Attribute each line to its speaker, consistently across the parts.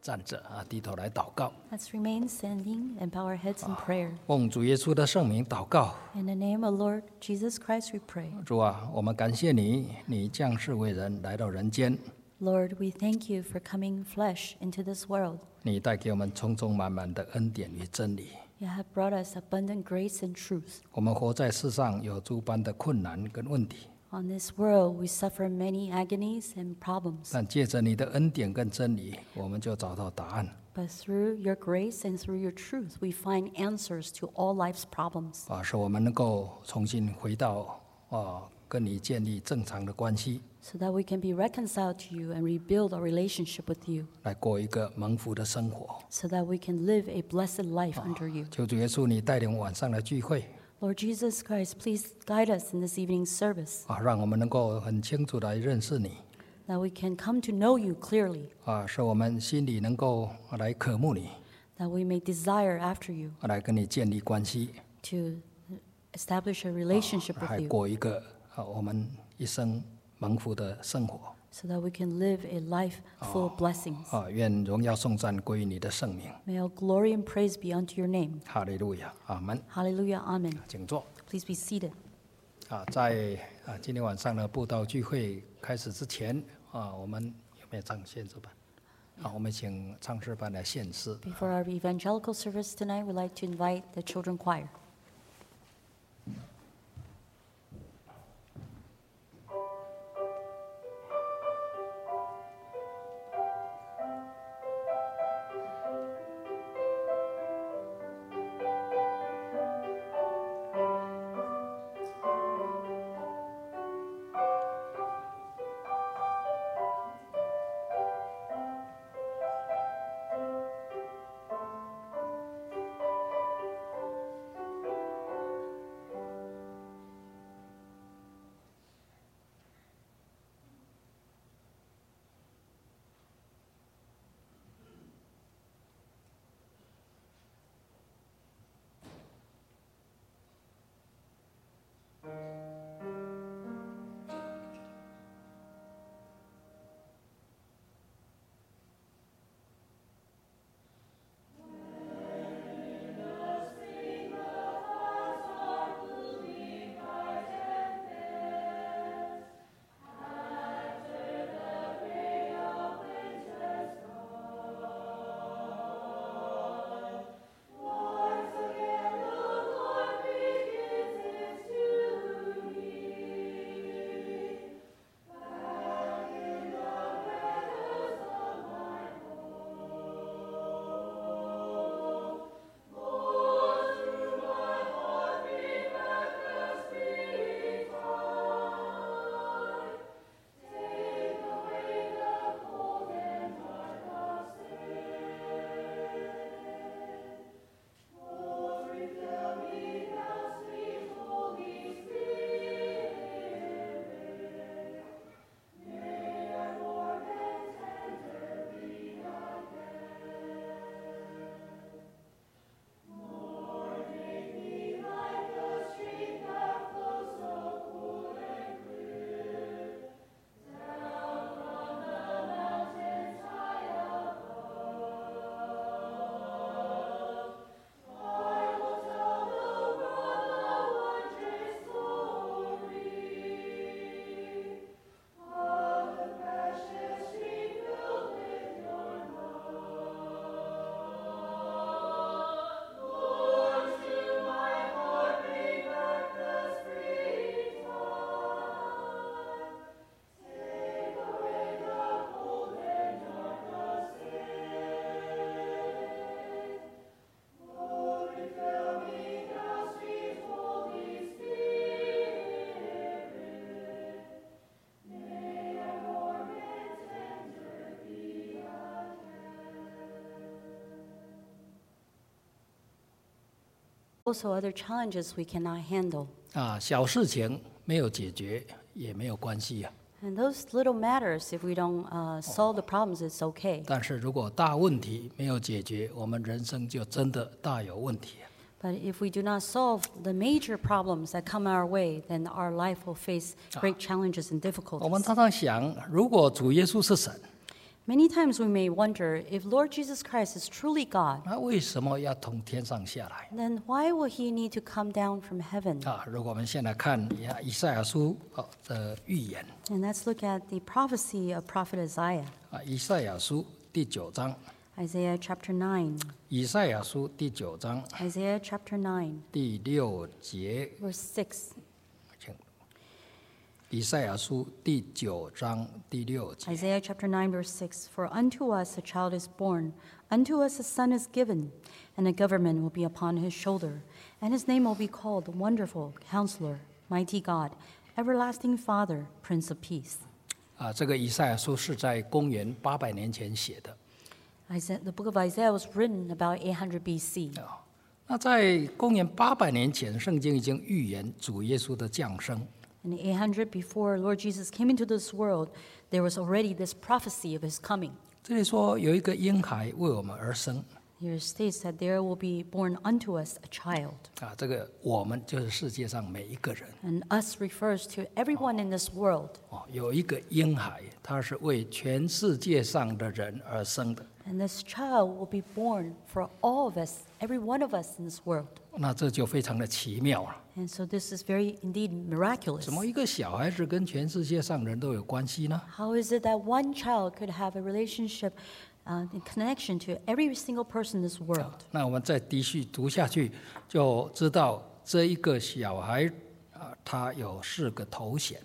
Speaker 1: 站着低头来祷告。
Speaker 2: Let's remain standing and bow our heads in prayer.
Speaker 1: 奉主耶稣的圣名祷告。
Speaker 2: In the name of Lord Jesus Christ we pray.
Speaker 1: 主啊，我们感谢你，你降世为人来到人间，
Speaker 2: Lord, we thank you for coming flesh into this world.
Speaker 1: 你带给我们充充满满的恩典与真理。
Speaker 2: You have brought us abundant grace and truth.
Speaker 1: 我们活在世上有诸般的困难跟问题，
Speaker 2: On this world, we suffer many agonies and problems.
Speaker 1: 但借着你的恩典跟真理，我们就找到答案。
Speaker 2: But through your grace and through your truth, we find answers to all life's problems.
Speaker 1: 使我们能够重新回到跟你建立正常的关系，
Speaker 2: So that we can be reconciled to you and rebuild our relationship with you.
Speaker 1: 来过一个蒙福的生活。
Speaker 2: So that we can live a blessed life under you.
Speaker 1: 求主耶稣，你带领晚上的聚会，
Speaker 2: Lord Jesus Christ, please guide us in this evening's service.
Speaker 1: 让我们能够很清楚地认识你，
Speaker 2: That we can come to know you clearly.
Speaker 1: 使我们心里能够来渴慕你，
Speaker 2: That we may desire after you
Speaker 1: 来跟你建立关系，
Speaker 2: to establish a relationship
Speaker 1: 还
Speaker 2: with you.
Speaker 1: 过一个我们一生蒙福的生活。
Speaker 2: So that we can live a life full of blessings.
Speaker 1: 愿荣耀颂赞归于你的圣名。
Speaker 2: May all glory and praise be unto your name.
Speaker 1: 哈利路亚，阿门。
Speaker 2: Hallelujah, amen.
Speaker 1: 请坐。
Speaker 2: Please be seated.
Speaker 1: 在今天晚上的布道聚会开始之前我们有没有唱献诗班？我们请唱诗班来献诗。
Speaker 2: Before our evangelical service tonight, we'd like to invite the children choir. Also, other challenges we cannot handle.
Speaker 1: 小事情没有解决也没有关系
Speaker 2: And those little matters, if we don't solve the problems, it's okay.
Speaker 1: 但是如果大问题没有解决，我们人生就真的大有问题
Speaker 2: But if we do not solve the major problems that come our way, then our life will face great challenges and
Speaker 1: 我们
Speaker 2: difficulties.
Speaker 1: 常常想，如果主耶稣是神，
Speaker 2: Many times we may wonder if Lord Jesus Christ is truly God,
Speaker 1: 那为什么要从天上下来？
Speaker 2: then why will he need to come down from heaven?
Speaker 1: 如果我们现在看以赛亚书的预言
Speaker 2: And let's look at the prophecy of Prophet Isaiah.
Speaker 1: 以赛亚书第9章，
Speaker 2: Isaiah chapter 9.
Speaker 1: 以赛亚书第9章
Speaker 2: Isaiah chapter 9,
Speaker 1: 第6节，
Speaker 2: verse 6.
Speaker 1: 请以赛亚书第9章第6节。
Speaker 2: Isaiah chapter 9, verse 6. For unto us a child is born, unto us a son is given, and the government will be upon his shoulder, and his name will be called Wonderful Counselor, Mighty God, Everlasting Father, Prince of Peace.
Speaker 1: 这个以赛亚书是在公元800年前写的。
Speaker 2: The book of Isaiah was written about 800 BC.
Speaker 1: 那在公元800年前，圣经已经预言主耶稣的降生。
Speaker 2: In 800 before Lord Jesus came into this world, there was already this prophecy of his coming.
Speaker 1: 这里说有一个婴孩为我们而生。
Speaker 2: Here it states that there will be born unto us a child.
Speaker 1: 这个我们就是世界上每一个人。
Speaker 2: And us refers to everyone in this world.
Speaker 1: 有一个婴孩，他是为全世界上的人而生的。
Speaker 2: And this child will be born for all of us, every one of us in this world.
Speaker 1: 那这就非常的奇妙了。
Speaker 2: And so this is very indeed miraculous.
Speaker 1: 怎么一个小孩子跟全世界上人都有关系呢？
Speaker 2: How is it that one child could have a relationship in connection to every single person in this world?
Speaker 1: 那我们再继续读下去，就知道这一个小孩他有4个头衔。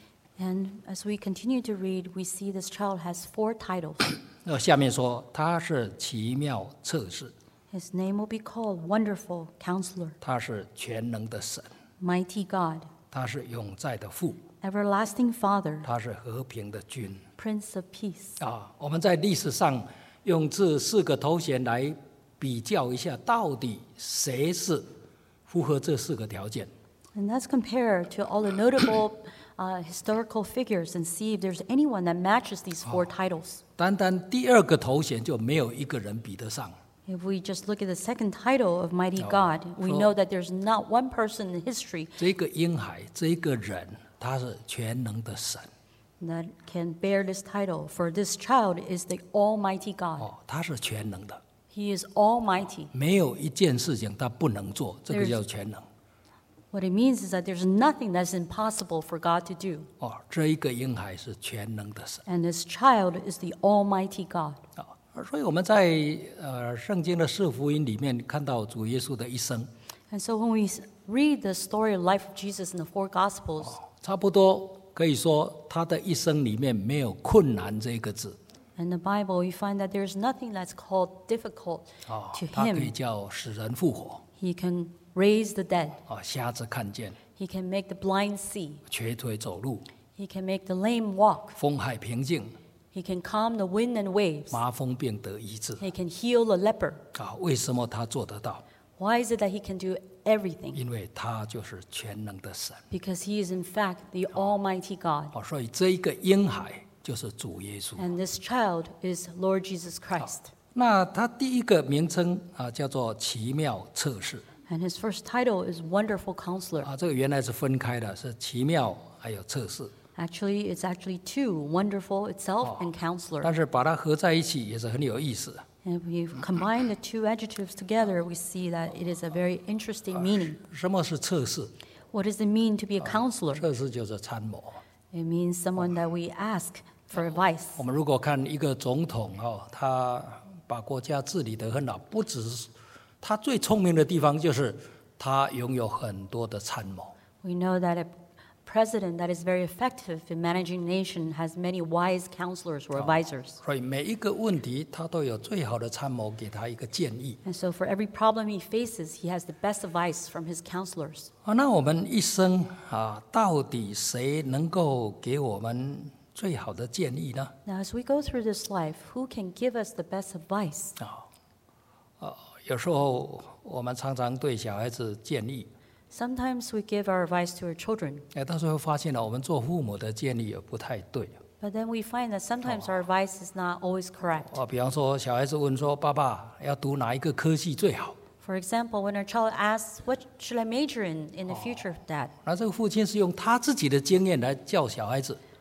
Speaker 2: And as we continue to read, we see this child has 4 titles.
Speaker 1: 下面说他是奇妙策士，
Speaker 2: His name will be called Wonderful Counselor,
Speaker 1: 他是全能的神，
Speaker 2: Mighty God,
Speaker 1: 他是永在的父，
Speaker 2: Everlasting Father,
Speaker 1: 他是和平的君。
Speaker 2: Prince of Peace.
Speaker 1: 我们在历史上用这4个头衔来比较一下，到底谁是符合这4个条件？
Speaker 2: And let's compare to all the notable historical figures and see if there's anyone that matches these 4 titles.
Speaker 1: 单单第2个头衔就没有一个人比得上。
Speaker 2: If we just look at the second title of Mighty God, we know that there's not one person in history
Speaker 1: 这个婴孩，这个人，他是全能的神。
Speaker 2: that can bear this title. For this child is the Almighty God.
Speaker 1: 他是全能的，
Speaker 2: He is Almighty.
Speaker 1: 没有一件事情他不能做，这个叫全能。
Speaker 2: What it means is that there's nothing that's impossible for God to do.
Speaker 1: 这一个婴孩是全能的神。
Speaker 2: And this child is the Almighty God.
Speaker 1: 所以我们在圣经的4福音里面看到主耶稣的一生，
Speaker 2: And so when we read the story of life of Jesus in the 4 Gospels,
Speaker 1: 差不多可以说他的一生里面没有困难这个字。
Speaker 2: in the Bible, we find that there's nothing that's called difficult to
Speaker 1: 他可以
Speaker 2: him.
Speaker 1: 叫使人复活，
Speaker 2: He can raise the dead.
Speaker 1: 瞎子看见，
Speaker 2: He can make the blind see.
Speaker 1: 瘸腿走路，
Speaker 2: He can make the lame walk.
Speaker 1: 风海平静，
Speaker 2: He can calm the wind and waves.
Speaker 1: 麻风病得医治。
Speaker 2: He can heal the leper.
Speaker 1: 为什么他做得到？
Speaker 2: Why is it that he can do everything?
Speaker 1: 因为他就是全能的神。
Speaker 2: Because he is in fact the Almighty God.
Speaker 1: 所以这一个婴孩就是主耶稣。
Speaker 2: And this child is Lord Jesus Christ.
Speaker 1: 那他第一个名称叫做奇妙策士。
Speaker 2: And his first title is Wonderful Counselor.
Speaker 1: 这个原来是分开的，是奇妙还有策士。
Speaker 2: Actually, it's actually 2, Wonderful itself and Counselor.
Speaker 1: 但是把它合在一起也是很有意思。
Speaker 2: And if we combine the 2 adjectives together, we see that it is a very interesting meaning.
Speaker 1: 什么是策士？
Speaker 2: What does it mean to be a counselor?
Speaker 1: 策士就是参谋。
Speaker 2: It means someone that we ask for advice.
Speaker 1: 我们如果看一个总统他把国家治理得很好，不只是他最聪明的地方，就是他拥有很多的参谋。
Speaker 2: We know that a president that is very effective in managing a nation has many wise counselors or advisors.
Speaker 1: 所以每一个问题，他都有最好的参谋给他一个建议。
Speaker 2: And so for every problem he faces, he has the best advice from his counselors.
Speaker 1: 那我们一生到底谁能够给我们最好的建议呢？
Speaker 2: Now, as we go through this life, who can give us the best advice?
Speaker 1: 有时候我们常常对小孩子建议，
Speaker 2: Sometimes we give our advice to our children,
Speaker 1: 到时候发现了我们做父母的建议也不太对。
Speaker 2: but then we find that sometimes our advice is not always correct.
Speaker 1: 比方说小孩子问说：“爸爸要读哪一个科系最好
Speaker 2: For example, when our child asks, what should I major in the future, Dad?
Speaker 1: 那这个父亲是用他自己的经验来教小孩子，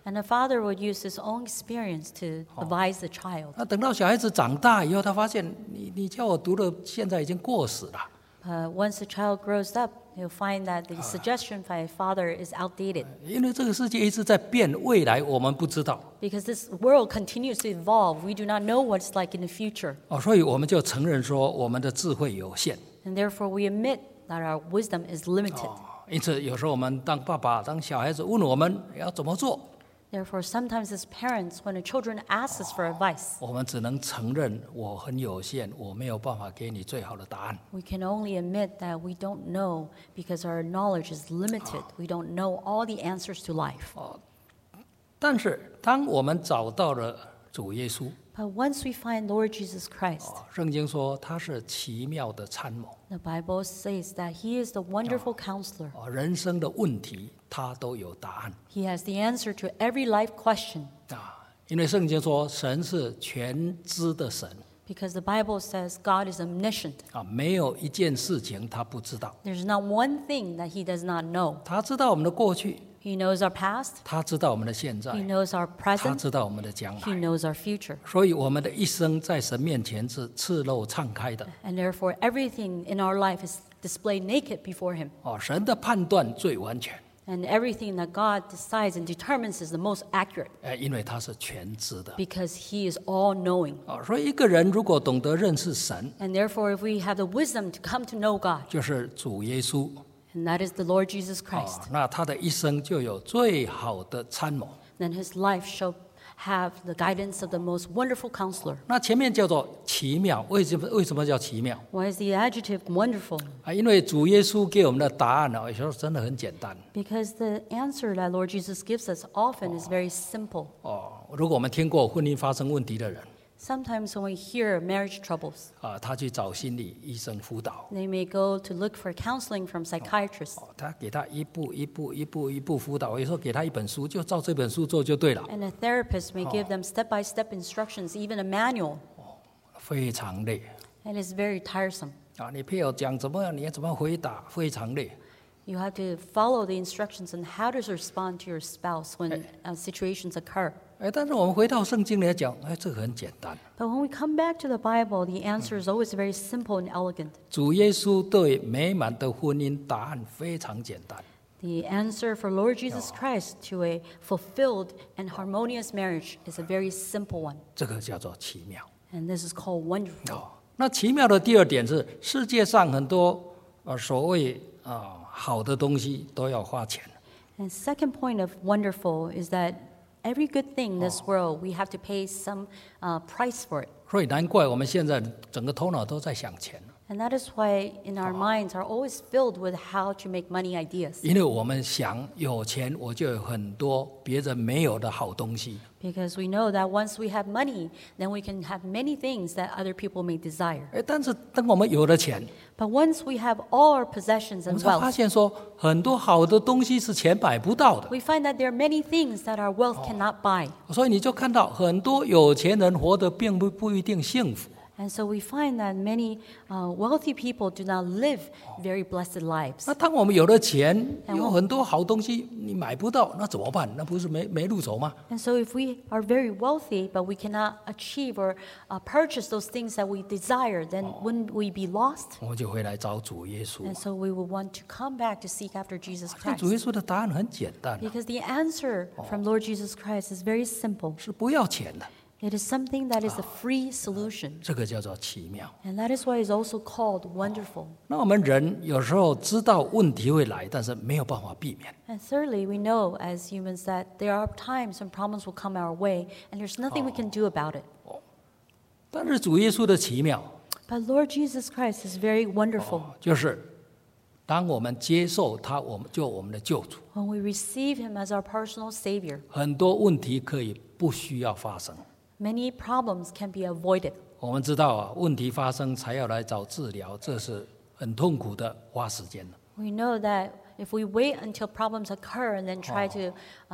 Speaker 2: And the father would use his own experience to advise the child.
Speaker 1: 那等到小孩子长大以后，他发现你叫我读的，现在已经过时了。
Speaker 2: Once the child grows up, he'll find that the suggestion by a father is outdated.
Speaker 1: 因为这个世界一直在变，未来我们不知道。
Speaker 2: Because this world continues to evolve, we do not know what it's like in the future.
Speaker 1: 所以我们就承认说，我们的智慧有限。
Speaker 2: And therefore we admit that our wisdom is limited.
Speaker 1: 因此有时候我们当爸爸、当小孩子问我们要怎么做，
Speaker 2: Therefore, sometimes as parents, when the children ask us for advice,
Speaker 1: 我们只能承认我很有限，我没有办法给你最好的答案。
Speaker 2: we can only admit that we don't know because our knowledge is limited. We don't know all the answers to life.
Speaker 1: 但是当我们找到了主耶稣，
Speaker 2: But once we find Lord Jesus Christ,
Speaker 1: 圣经说他是奇妙的参谋，
Speaker 2: the Bible says that He is the wonderful counselor.
Speaker 1: 人生的问题他都有答案。
Speaker 2: He has the answer to every life question.
Speaker 1: 因为圣经说神是全知的神，
Speaker 2: Because the Bible says God is omniscient.
Speaker 1: 没有一件事情他不知道。
Speaker 2: There's not one thing that He does not know.
Speaker 1: 他知道我们的过去，
Speaker 2: He knows our past.
Speaker 1: 他知道我们的现
Speaker 2: He
Speaker 1: 在，
Speaker 2: knows our
Speaker 1: 他
Speaker 2: present.
Speaker 1: 知道我们的将
Speaker 2: He
Speaker 1: 来。
Speaker 2: knows our future.
Speaker 1: 所以我们的一生在神面前是赤露敞开的。
Speaker 2: And therefore, everything in our life is displayed naked before Him.
Speaker 1: 神的判断最完全，
Speaker 2: And everything that God decides and determines is the most accurate
Speaker 1: 因为他是全知的。
Speaker 2: because He is all-knowing.
Speaker 1: 所以一个人如果懂得认识神，
Speaker 2: And therefore, if we have the wisdom to come to know God,
Speaker 1: 就是主耶稣，
Speaker 2: and that is the Lord Jesus Christ,
Speaker 1: 那他的一生就有最好的参谋。
Speaker 2: then His life shall have the guidance of the most wonderful counselor.
Speaker 1: 那前面叫做奇妙，为什么叫奇妙？
Speaker 2: Why is the adjective wonderful?
Speaker 1: 因为主耶稣给我们的答案有时候真的很简单。
Speaker 2: Because the answer that Lord Jesus gives us often is very simple.
Speaker 1: 如果我们听过婚姻发生问题的人，
Speaker 2: Sometimes when we hear marriage troubles,
Speaker 1: 他去找心理医生辅导，
Speaker 2: they may go to look for counseling from psychiatrists.
Speaker 1: 他给他一步辅导，有时候给他一本书，就照这本书做就对了，
Speaker 2: And a therapist may give them step-by-step instructions, even a manual,
Speaker 1: 非常累。
Speaker 2: and it's very tiresome.
Speaker 1: 你配偶讲怎么样，你要怎么回答，非常累。
Speaker 2: You have to follow the instructions on how to respond to your spouse when situations occur.
Speaker 1: 但是我们回到圣经来讲，这个很简单。
Speaker 2: But when we come back to the Bible, the answer is always very simple and elegant.
Speaker 1: 主耶稣对美满的婚姻答案非常简单。
Speaker 2: The answer for Lord Jesus Christ to a fulfilled and harmonious marriage is a very simple one,
Speaker 1: 这个叫做奇妙。
Speaker 2: and this is called wonderful.
Speaker 1: 那奇妙的第二点是，世界上很多所谓好的东西都要花钱。
Speaker 2: And second point of wonderful is that every good thing in this world, we have to pay some price for it.
Speaker 1: 所以难怪我们现在整个头脑都在想钱，
Speaker 2: And that is why in our minds are always filled with how to make money ideas.
Speaker 1: 因为我们想有钱，我就有很多别人没有的好东西。
Speaker 2: Because we know that once we have money, then we can have many things that other people may desire.
Speaker 1: 但是当我们有了钱，
Speaker 2: But once we have all our possessions
Speaker 1: 我
Speaker 2: and
Speaker 1: 们才发
Speaker 2: wealth,
Speaker 1: 现说，很多好的东西是钱买不到的。
Speaker 2: we find that there are many things that our wealth cannot buy.
Speaker 1: 所以你就看到很多有钱人活得并不一定幸福。
Speaker 2: And so we find that many wealthy people do not live very blessed lives.
Speaker 1: 那当我们有了钱，有很多好东西你买不到，那怎么办？那不是没路走吗？
Speaker 2: And so if we are very wealthy, but we cannot achieve or purchase those things that we desire, then wouldn't we be lost?
Speaker 1: 我们就回来找主耶稣。
Speaker 2: And so we will want to come back to seek after Jesus
Speaker 1: 那主耶
Speaker 2: Christ.
Speaker 1: 稣的答案很简单，
Speaker 2: Because the answer from Lord Jesus Christ is very simple.
Speaker 1: 是不要钱的。
Speaker 2: It is something that is a free solution.
Speaker 1: 这个叫做奇妙。
Speaker 2: And that is why it's also called wonderful.
Speaker 1: 那我们人有时候知道问题会来，但是没有办法避免。
Speaker 2: And thirdly, we know as humans that there are times when problems will come our way, and there's nothing we can do about it.
Speaker 1: 但是主耶稣的奇妙，
Speaker 2: But Lord Jesus Christ is very wonderful.
Speaker 1: 就是当我们接受他，我们的救主，
Speaker 2: When we receive Him as our personal Savior,
Speaker 1: 很多问题可以不需要发生。
Speaker 2: many problems can be avoided.
Speaker 1: 我们知道问题发生才要来找治疗，这是很痛苦的，花时间的。
Speaker 2: We know that if we wait until problems occur and then try to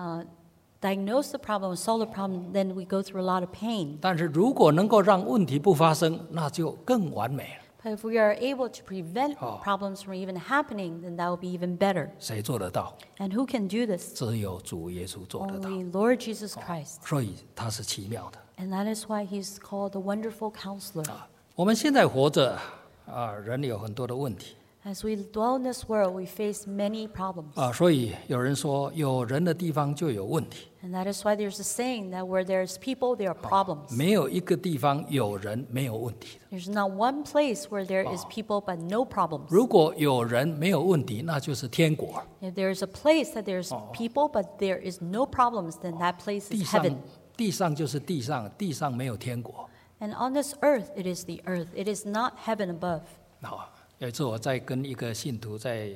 Speaker 2: diagnose the problem, solve the problem, then we go through a lot of pain.
Speaker 1: 但是如果能够让问题不发生，那就更完美了。
Speaker 2: But if we are able to prevent problems from even happening, then that will be even better.
Speaker 1: 谁做得到？
Speaker 2: And who can do this?
Speaker 1: 只有主耶稣做得到。
Speaker 2: Only Lord Jesus Christ.
Speaker 1: 所以他是奇妙的。
Speaker 2: And that is why he's called the Wonderful Counselor.
Speaker 1: 我们现在活着人有很多的问题
Speaker 2: As we dwell in this world, we face many problems.
Speaker 1: 所以有人说，有人的地方就有问题，
Speaker 2: And that is why there's a saying that where there's people, there are problems.
Speaker 1: 没有一个地方有人没有问题的。
Speaker 2: There's not one place where there is people but no problems.
Speaker 1: 如果有人没有问题，那就是天国。
Speaker 2: If there's a place that there's people but there is no problems, then that place
Speaker 1: 地
Speaker 2: is
Speaker 1: 上
Speaker 2: heaven.
Speaker 1: 地上就是地上，地上没有天国。
Speaker 2: And on this earth, it is the earth. It is not heaven above.
Speaker 1: 有一次我在跟一个信徒在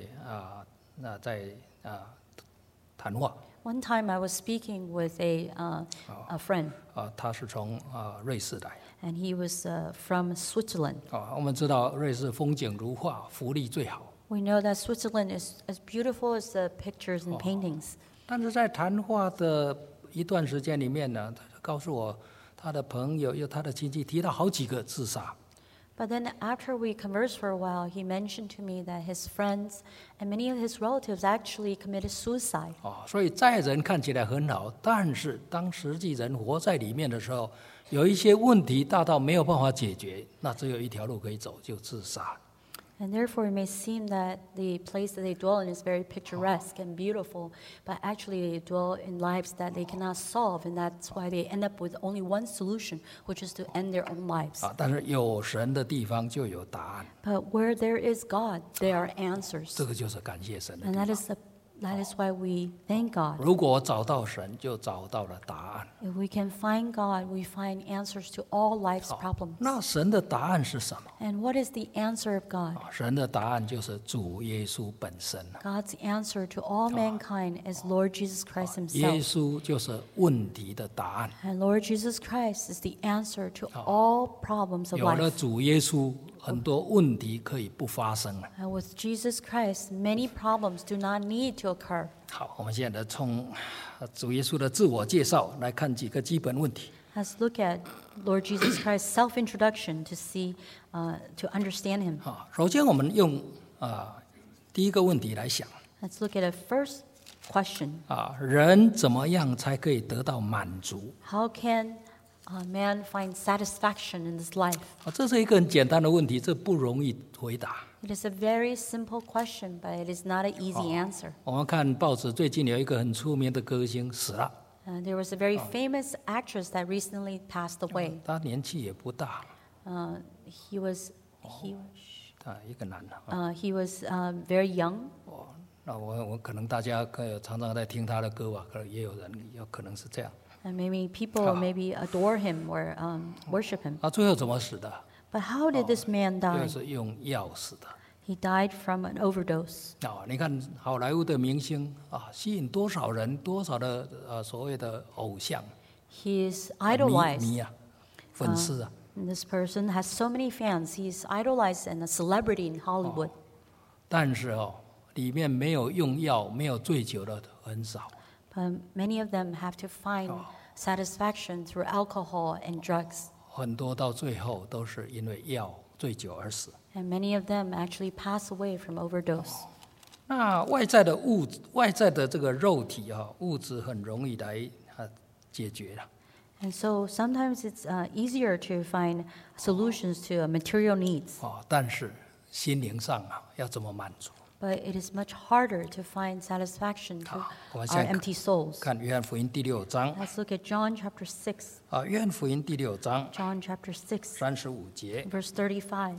Speaker 1: 谈话
Speaker 2: One time I was speaking with a friend,
Speaker 1: 他是从瑞士来
Speaker 2: and he was from Switzerland.
Speaker 1: 我们知道瑞士风景如画，福利最好。
Speaker 2: We know that Switzerland is as beautiful as the pictures and paintings.
Speaker 1: 但是在谈话的一段时间里面呢，他就告诉我，他的朋友又他的亲戚提到好几个自杀。
Speaker 2: But then after we conversed for a while, he mentioned to me that his friends and many of his relatives actually committed suicide.
Speaker 1: 所以在人看起来很好，但是当实际人活在里面的时候，有一些问题大到没有办法解决，那只有一条路可以走，就自杀。
Speaker 2: And therefore, it may seem that the place that they dwell in is very picturesque and beautiful, but actually they dwell in lives that they cannot solve, and that's why they end up with only one solution, which is to end their own lives.
Speaker 1: 但是有神的地方就有答案，
Speaker 2: But where there is God, there are answers.
Speaker 1: 这个就是感谢神的
Speaker 2: And
Speaker 1: 地
Speaker 2: that
Speaker 1: 方。
Speaker 2: is why we thank God.
Speaker 1: 如果找到神，就找到了答案。
Speaker 2: If we can find God, we find answers to all life's problems.
Speaker 1: 那神的答案是什么？
Speaker 2: And what is the answer of God?
Speaker 1: 神的答案就是主耶稣本身。
Speaker 2: God's answer to all mankind is Lord Jesus Christ
Speaker 1: 耶
Speaker 2: himself.
Speaker 1: 稣就是问题的答案。
Speaker 2: And Lord Jesus Christ is the answer to all problems of
Speaker 1: 有了
Speaker 2: life.
Speaker 1: 主耶稣，很多问题可以不发生了。
Speaker 2: And with Jesus Christ, many problems do not need to occur.
Speaker 1: 好，我们现在从主耶稣的自我介绍来看几个基本问题。
Speaker 2: Let's look at Lord Jesus Christ's self-introduction to see, to understand him.
Speaker 1: 首先我们用第一个问题来想
Speaker 2: Let's look at a first question.
Speaker 1: 人怎么样才可以得到满足？
Speaker 2: How can a man find satisfaction in this life?
Speaker 1: 这是一个很简单的问题，这不容易回答。
Speaker 2: It is a very simple question, but it is not an easy answer.
Speaker 1: 我们看报纸，最近有一个很出名的歌星死了，
Speaker 2: There was a very famous actress that recently passed away.
Speaker 1: 他年纪也不大，
Speaker 2: He was
Speaker 1: 一个男的。
Speaker 2: very young.
Speaker 1: 那我可能大家常常在听他的歌吧，可能也有人有可能是这样。
Speaker 2: And maybe people maybe adore him or worship him.
Speaker 1: 最后怎么死的？
Speaker 2: But how did this man
Speaker 1: 就
Speaker 2: die?
Speaker 1: 是用药死的。
Speaker 2: He died from an overdose.
Speaker 1: 你看好莱坞的明星吸引多少人，多少的所谓的偶像
Speaker 2: He is idolized.
Speaker 1: 迷粉丝啊。
Speaker 2: And this person has so many fans. He is idolized and a celebrity in Hollywood.
Speaker 1: 但是里面没有用药、没有醉酒的很少。
Speaker 2: But many of them have to find satisfaction through alcohol and drugs.
Speaker 1: 很多到最后都是因为药醉酒而死。
Speaker 2: And many of them actually pass away from overdose.
Speaker 1: 那外在的物质，外在的这个肉体物质很容易来解决了。
Speaker 2: And so sometimes it's easier to find solutions to material needs.
Speaker 1: 但是心灵上要怎么满足？
Speaker 2: But it is much harder to find satisfaction to our empty souls.
Speaker 1: 看约翰福音第6章。
Speaker 2: Let's look at John chapter 6.
Speaker 1: 约翰福音第6章
Speaker 2: John chapter 6,
Speaker 1: 35节。
Speaker 2: verse 35.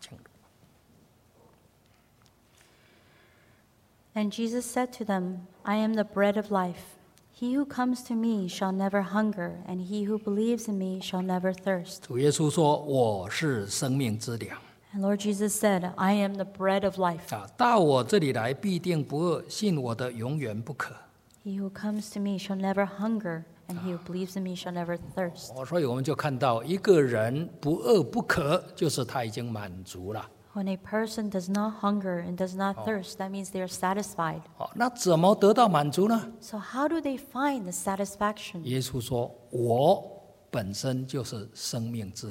Speaker 2: And Jesus said to them, I am the bread of life. He who comes to me shall never hunger, and he who believes in me shall never thirst.
Speaker 1: 主耶稣说：“我是生命之粮。”
Speaker 2: And Lord Jesus said, I am the bread of life.
Speaker 1: 到我这里来必定不饿，信我的永远不渴。
Speaker 2: He who comes to me shall never hunger, and he who believes in me shall never thirst.
Speaker 1: 所以我们就看到，一个人不饿不渴，就是他已经满足了。
Speaker 2: When a person does not hunger and does not thirst, that means they are satisfied.
Speaker 1: 那怎么得到满足呢？
Speaker 2: So how do they find the satisfaction?
Speaker 1: 耶稣说：“我本身就是生命之粮。”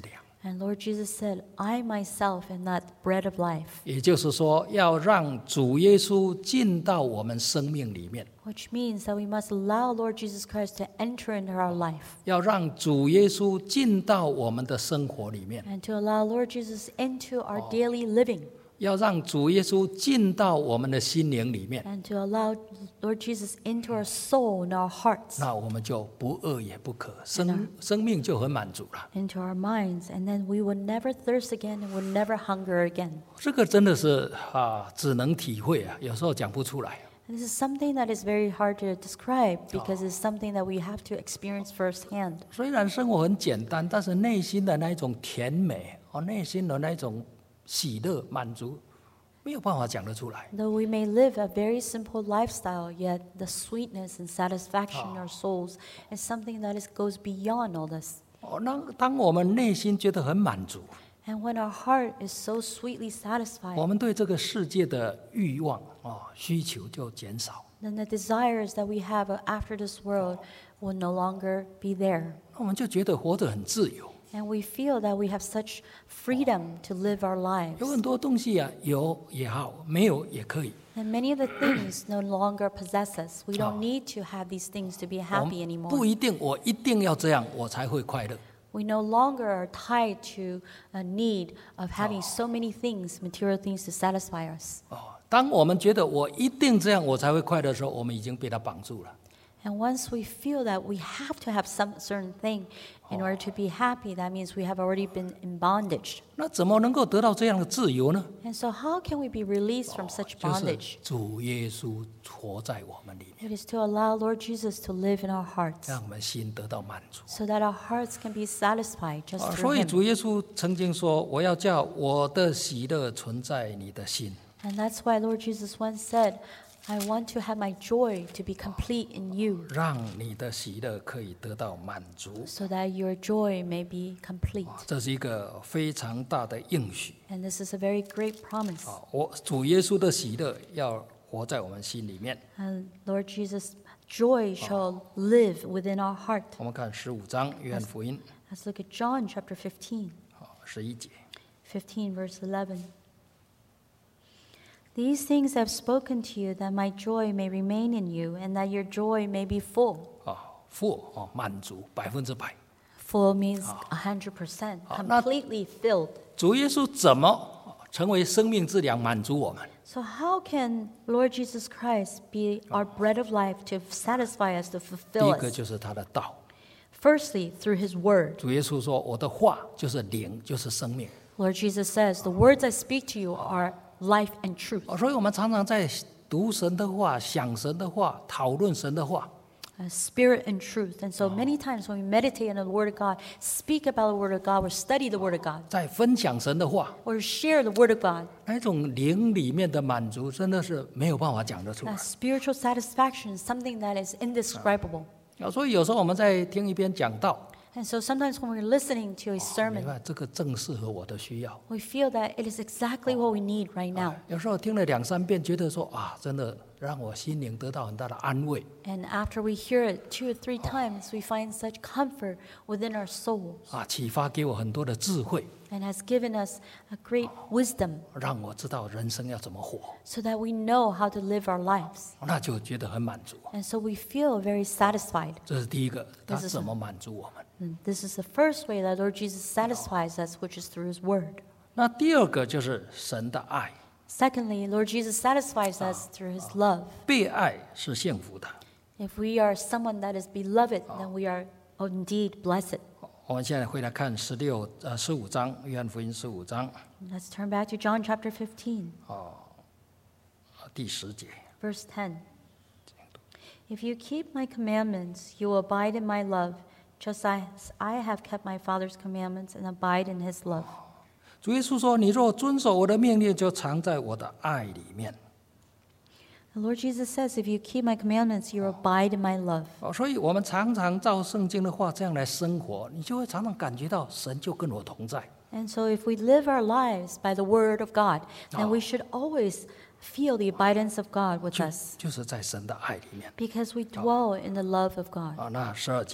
Speaker 2: And Lord Jesus said, I myself am that bread of life.
Speaker 1: 也就是说，要让主耶稣进到我们生命里面，
Speaker 2: Which means that we must allow Lord Jesus Christ to enter into our life
Speaker 1: 要让主耶稣进到我们的生活里面，
Speaker 2: and to allow Lord Jesus into our daily living
Speaker 1: 要让主耶稣进到我们的心灵里面，
Speaker 2: and to allow Lord Jesus into our soul and our hearts,
Speaker 1: 那我们就不饿也不渴，生命就很满足了。
Speaker 2: into our minds, and then we will never thirst again and will never hunger again.
Speaker 1: 这个真的是只能体会啊，有时候讲不出来。
Speaker 2: And this is something that is very hard to describe because it's something that we have to experience firsthand.
Speaker 1: 虽然生活很简单，但是内心的那一种甜美内心的那一种喜乐满足，没有办法讲得出来。
Speaker 2: Though we may live a very simple lifestyle, yet the sweetness and satisfaction in our souls is something that goes beyond all this.
Speaker 1: 那当我们内心觉得很满足，
Speaker 2: And when our heart is so sweetly
Speaker 1: 我
Speaker 2: satisfied,
Speaker 1: 们对这个世界的欲望需求就减少。
Speaker 2: then the desires that we have after this world will no longer be there.
Speaker 1: 我们就觉得活得很自由，
Speaker 2: And we feel that we have such freedom to live our
Speaker 1: 有
Speaker 2: lives.
Speaker 1: 很多东西有也好，没有也可以。
Speaker 2: And many of the things no longer possess us. We don't need to have these things to be
Speaker 1: 我
Speaker 2: happy
Speaker 1: 们不
Speaker 2: anymore.
Speaker 1: 一定，我一定要这样，我才会快乐。
Speaker 2: We no longer are tied to a need of having so many things, material things to satisfy us.
Speaker 1: 当我们觉得我一定这样，我才会快乐的时候，我们已经被它绑住了。
Speaker 2: And once we feel that we have to have some certain thing in order to be happy, that means we have already been in bondage.
Speaker 1: 那怎么能够得到这样的自由呢？
Speaker 2: And so how can we be released from such
Speaker 1: 就是
Speaker 2: bondage?
Speaker 1: 主耶稣活在我们里面，
Speaker 2: It is to allow Lord Jesus to live in our hearts
Speaker 1: 让我们心得到满足。
Speaker 2: so that our hearts can be satisfied just
Speaker 1: 所
Speaker 2: through
Speaker 1: 以
Speaker 2: Him.
Speaker 1: 主耶稣曾经说：“我要叫我的喜乐存在你的心。
Speaker 2: And that's why Lord Jesus once said, I want to have my joy to be complete in you
Speaker 1: 让你的喜乐可以得到满足。
Speaker 2: so that your joy may be complete.
Speaker 1: 这是一个非常大的应许。
Speaker 2: And this is a very great promise.
Speaker 1: 主耶稣的喜乐要活在我们心里面。
Speaker 2: And Lord Jesus' joy shall live within our heart.
Speaker 1: 我们看15章约翰福音
Speaker 2: Let's look at John chapter 15,
Speaker 1: 11节。
Speaker 2: 15 verse 11. These things I have spoken to you, that my joy may remain in you, and that your joy may be full.
Speaker 1: full 满足100%。
Speaker 2: Full means 100%, completely filled.
Speaker 1: 主耶稣怎么成为生命之粮满足我们？
Speaker 2: So how can Lord Jesus Christ be our bread of life to satisfy us, to
Speaker 1: 第
Speaker 2: fulfill
Speaker 1: 一个
Speaker 2: us?
Speaker 1: 就是他的道。
Speaker 2: Firstly, through His Word.
Speaker 1: 主耶稣说：“我的话就是灵，就是生命。
Speaker 2: Lord Jesus says, the words I speak to you are life and truth.
Speaker 1: 所以我们常常在读神的话、想神的话、讨论神的话。
Speaker 2: Spirit and truth. And so many times when we meditate on the Word of God, speak about the Word of God, or study the Word of God,
Speaker 1: 在分享神的话，
Speaker 2: or share the Word of God,
Speaker 1: 那种灵里面的满足，真的是没有办法讲得出来
Speaker 2: that。spiritual satisfaction is something that is indescribable.
Speaker 1: 所以有时候我们在听一篇讲道，
Speaker 2: And so sometimes when we're listening to a
Speaker 1: 明
Speaker 2: sermon,
Speaker 1: 白这个正适合我的需要。
Speaker 2: we feel that it is exactly what we need right now.
Speaker 1: 有时候听了2、3遍，觉得说真的让我心灵得到很大的安慰。
Speaker 2: And after we hear it 2 or 3 times, we find such comfort within our souls
Speaker 1: 启发给我很多的智慧，
Speaker 2: and has given us a great wisdom
Speaker 1: 让我知道人生要怎么活，
Speaker 2: so that we know how to live our lives.
Speaker 1: 那就觉得很满足。
Speaker 2: And so we feel very satisfied.
Speaker 1: 这是第一个，他
Speaker 2: This is
Speaker 1: 怎么满足我们？
Speaker 2: And this is the first way that Lord Jesus satisfies us, which is through His Word.
Speaker 1: 那第二个就是神的爱，
Speaker 2: Secondly, Lord Jesus satisfies us through His love.
Speaker 1: 被爱是幸福的。
Speaker 2: If we are someone that is beloved, then we are indeed blessed.
Speaker 1: 我们现在回来看15章，约翰福音15章
Speaker 2: Let's turn back to John chapter 15,
Speaker 1: 第10节。
Speaker 2: verse 10. If you keep my commandments, you will abide in my love, just as I have kept my Father's commandments and abide in His love.
Speaker 1: 主耶稣说：“你若遵守我的命令，就藏在我的爱里面。
Speaker 2: The Lord Jesus says, if you keep my commandments, you will abide in my love. ”
Speaker 1: 所以我们常常照圣经的话这样来生活，你就会常常感觉到神就跟我同在。
Speaker 2: And so if we live our lives by the Word of God, then we should always feel the abidance of God with us
Speaker 1: 就是在神的爱里面。
Speaker 2: because we dwell in the love of God.
Speaker 1: 那12节，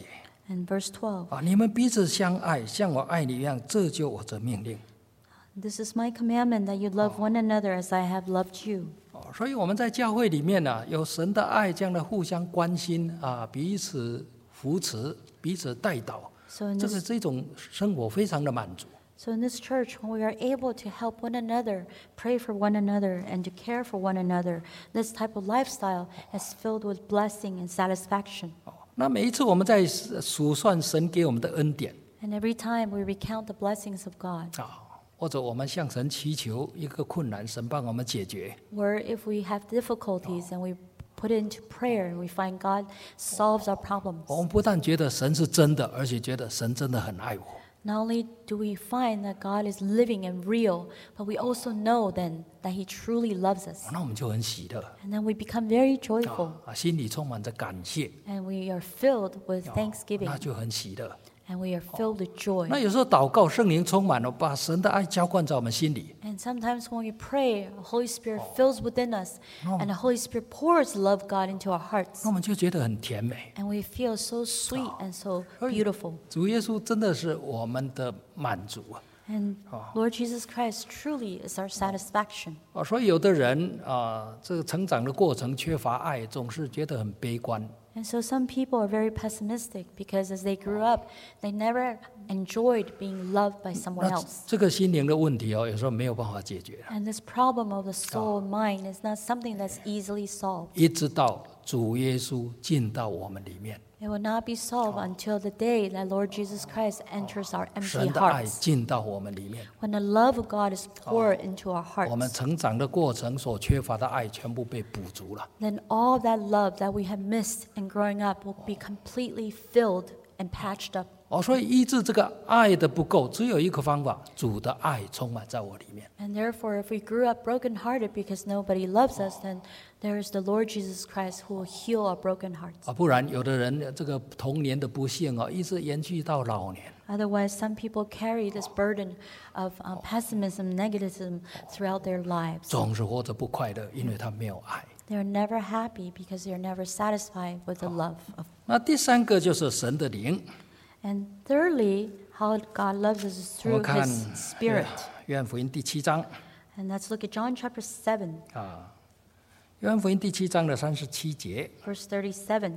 Speaker 2: And verse 12,
Speaker 1: 你们彼此相爱，像我爱你一样，这就我的命令。
Speaker 2: This is my commandment, that you love one another as I have loved you.
Speaker 1: 所以我们在教会里面呢，有神的爱，这样的互相关心彼此扶持，彼此带祷，
Speaker 2: So in
Speaker 1: 这种生活非常的满足。
Speaker 2: So in this church, when we are able to help one another, pray for one another, and to care for one another, this type of lifestyle is filled with blessing and satisfaction.
Speaker 1: 那每一次我们在数算神给我们的恩典
Speaker 2: And every time we recount the blessings of God,
Speaker 1: 或者我们向神祈求一个困难，神帮我们解决，
Speaker 2: or if we have difficulties and we put it into prayer and we find God solves our problems,
Speaker 1: 我们不但觉得神是真的，而且觉得神真的很爱我。
Speaker 2: not only do we find that God is living and real, but we also know then that He truly loves us.
Speaker 1: 那我们就很喜乐
Speaker 2: And then we become very joyful
Speaker 1: 心里充满着感谢
Speaker 2: and we are filled with
Speaker 1: 那
Speaker 2: thanksgiving
Speaker 1: 就很喜乐。
Speaker 2: and we are filled with joy.
Speaker 1: 那有时候祷告，圣灵充满了，把神的爱浇灌在我们心里。
Speaker 2: And sometimes when we pray, the Holy Spirit fills within us, and the Holy Spirit pours love God into our hearts.
Speaker 1: 那我们就觉得很甜美。
Speaker 2: And we feel so sweet and so beautiful.
Speaker 1: 主耶稣真的是我们的满足
Speaker 2: And Lord Jesus Christ truly is our satisfaction.
Speaker 1: 所以有的人这个成长的过程缺乏爱，总是觉得很悲观。
Speaker 2: And so some people are very pessimistic because as they grew up, they never enjoyed being loved by someone
Speaker 1: 那
Speaker 2: else.
Speaker 1: 这个心灵的问题有时候没有办法解决，
Speaker 2: And this problem of the soul and mind is not something that's easily solved.
Speaker 1: 一直到主耶稣进到我们里面，
Speaker 2: It will not be solved until the day that Lord Jesus Christ enters our empty
Speaker 1: 神的爱
Speaker 2: hearts.
Speaker 1: 进到我们里面，
Speaker 2: When the love of God is poured into our
Speaker 1: 我们
Speaker 2: hearts,
Speaker 1: 成长的过程所缺乏的爱全部被补足了。
Speaker 2: then all of that love that we have missed in growing up will be completely filled and patched up.
Speaker 1: 所以医治这个爱的不够，只有一个方法：主的爱充满在我里面。
Speaker 2: And therefore, if we grew up brokenhearted because nobody loves us, then there is the Lord Jesus Christ who will heal our broken hearts.
Speaker 1: 不然有的人这个童年的不幸一直延续到老年。
Speaker 2: Otherwise, some people carry this burden of pessimism, negativism throughout their lives.
Speaker 1: 总是活着不快乐，因为他没有爱。
Speaker 2: They're never happy because they're never satisfied with the love of.
Speaker 1: 那第三个就是神的灵。
Speaker 2: And thirdly, how God loves us is
Speaker 1: 我们
Speaker 2: through
Speaker 1: 看
Speaker 2: His Spirit.
Speaker 1: 约翰福音第7章
Speaker 2: And let's look at John chapter 7,
Speaker 1: 约翰福音第7章的37节。
Speaker 2: verse 37.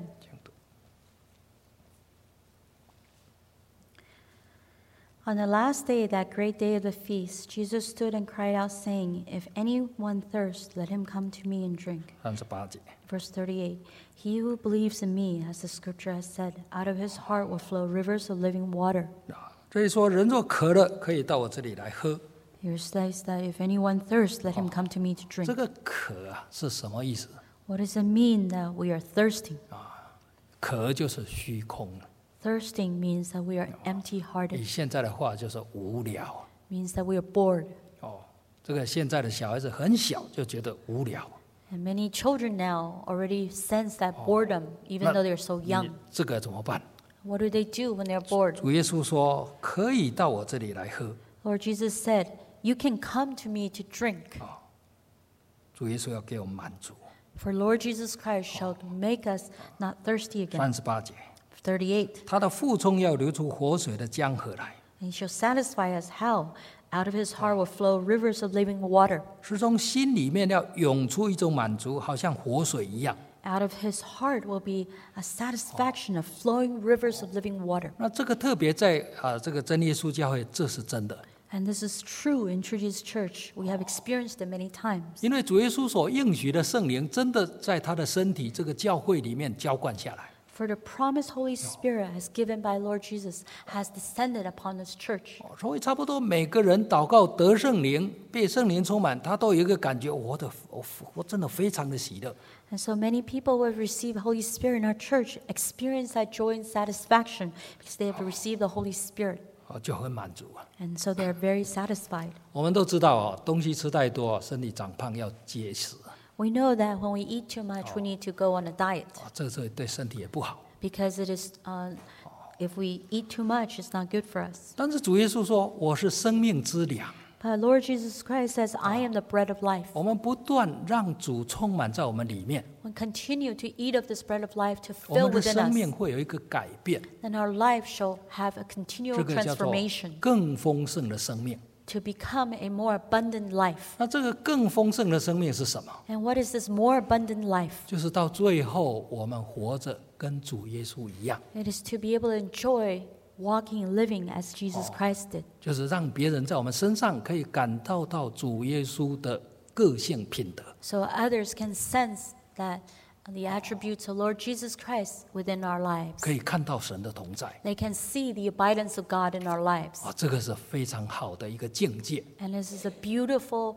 Speaker 2: On the last day, that great day of the feast, Jesus stood and cried out, saying, If anyone thirsts, let him come to me and drink.
Speaker 1: 38节，
Speaker 2: Verse 38. He who believes in me, as the scripture has said, out of his heart will flow rivers of living water.
Speaker 1: 所以说人若渴了，可以到我这里来喝。
Speaker 2: Here says that if anyone thirsts, let him come to me to
Speaker 1: 这
Speaker 2: drink.
Speaker 1: 个渴是什么意思？
Speaker 2: What does it mean that we are thirsty?
Speaker 1: 渴就是虚空，
Speaker 2: Thirsting means that we are
Speaker 1: 以
Speaker 2: empty-hearted,
Speaker 1: 现在的话就是无聊。
Speaker 2: means that we are bored.
Speaker 1: 这个现在的小孩子很小就觉得无聊，
Speaker 2: And many children now already sense that boredom, even though they're so
Speaker 1: 你
Speaker 2: young.
Speaker 1: 这个怎么办？
Speaker 2: What do they do when they're bored?
Speaker 1: 主耶稣说可以到我这里来喝。
Speaker 2: Lord Jesus said, You can come to me to drink.
Speaker 1: 主耶稣要给我们满足。
Speaker 2: For Lord Jesus Christ shall make us not thirsty again.
Speaker 1: 38节，
Speaker 2: 38.
Speaker 1: 他的腹中要流出活水的江河来，
Speaker 2: And He shall satisfy us. How? Out of His heart will flow rivers of living water.
Speaker 1: 是从心里面要涌出一种满足，好像活水一样。
Speaker 2: Out of His heart will be a satisfaction of flowing rivers of living water.
Speaker 1: 那这个特别在这个真耶稣教会，这是真的，
Speaker 2: And this is true in Trinity Church. We have experienced it many times.
Speaker 1: 因为主耶稣所应许的圣灵，真的在他的身体这个教会里面浇灌下来。
Speaker 2: For the promised Holy Spirit as given by Lord Jesus has descended upon this church.
Speaker 1: 所以差不多每个人祷告得圣灵，被圣灵充满，他都有一个感觉，我真的非常的喜乐。
Speaker 2: And so many people who have received Holy Spirit in our church experience that joy and satisfaction because they have received the Holy Spirit.
Speaker 1: 就很满足。
Speaker 2: And so they are very satisfied.
Speaker 1: 我们都知道东西吃太多，身体长胖要节食，
Speaker 2: We know that when we eat too much, we need to go on a diet
Speaker 1: 这对身体也不好。
Speaker 2: because it is, if we eat too much, it's not good for us.
Speaker 1: 但是主耶稣说：“我是生命之粮，
Speaker 2: But Lord Jesus Christ says, I am the bread of life.
Speaker 1: 我们不断让主充满在我们里面，
Speaker 2: We continue to eat of this bread of life to
Speaker 1: 我
Speaker 2: fill
Speaker 1: 们的
Speaker 2: within
Speaker 1: 生
Speaker 2: us.
Speaker 1: 命会有一个改变，
Speaker 2: Then our life shall have a
Speaker 1: 这
Speaker 2: continual
Speaker 1: 个叫做
Speaker 2: transformation
Speaker 1: 更丰盛的生命。
Speaker 2: to become a more abundant life.
Speaker 1: 那这个更丰盛的生命是什么？
Speaker 2: And what is this more abundant life?
Speaker 1: 就是到最后我们活着跟主耶稣一样，
Speaker 2: It is to be able to enjoy walking and living as Jesus Christ did.
Speaker 1: 就是让别人在我们身上可以感到到主耶稣的个性品德。
Speaker 2: So others can sense that the attributes of Lord Jesus Christ within our lives.
Speaker 1: 可以看到神的同在
Speaker 2: They can see the abidance of God in our lives.
Speaker 1: 啊，这个是非常好的一个境界
Speaker 2: And this is a beautiful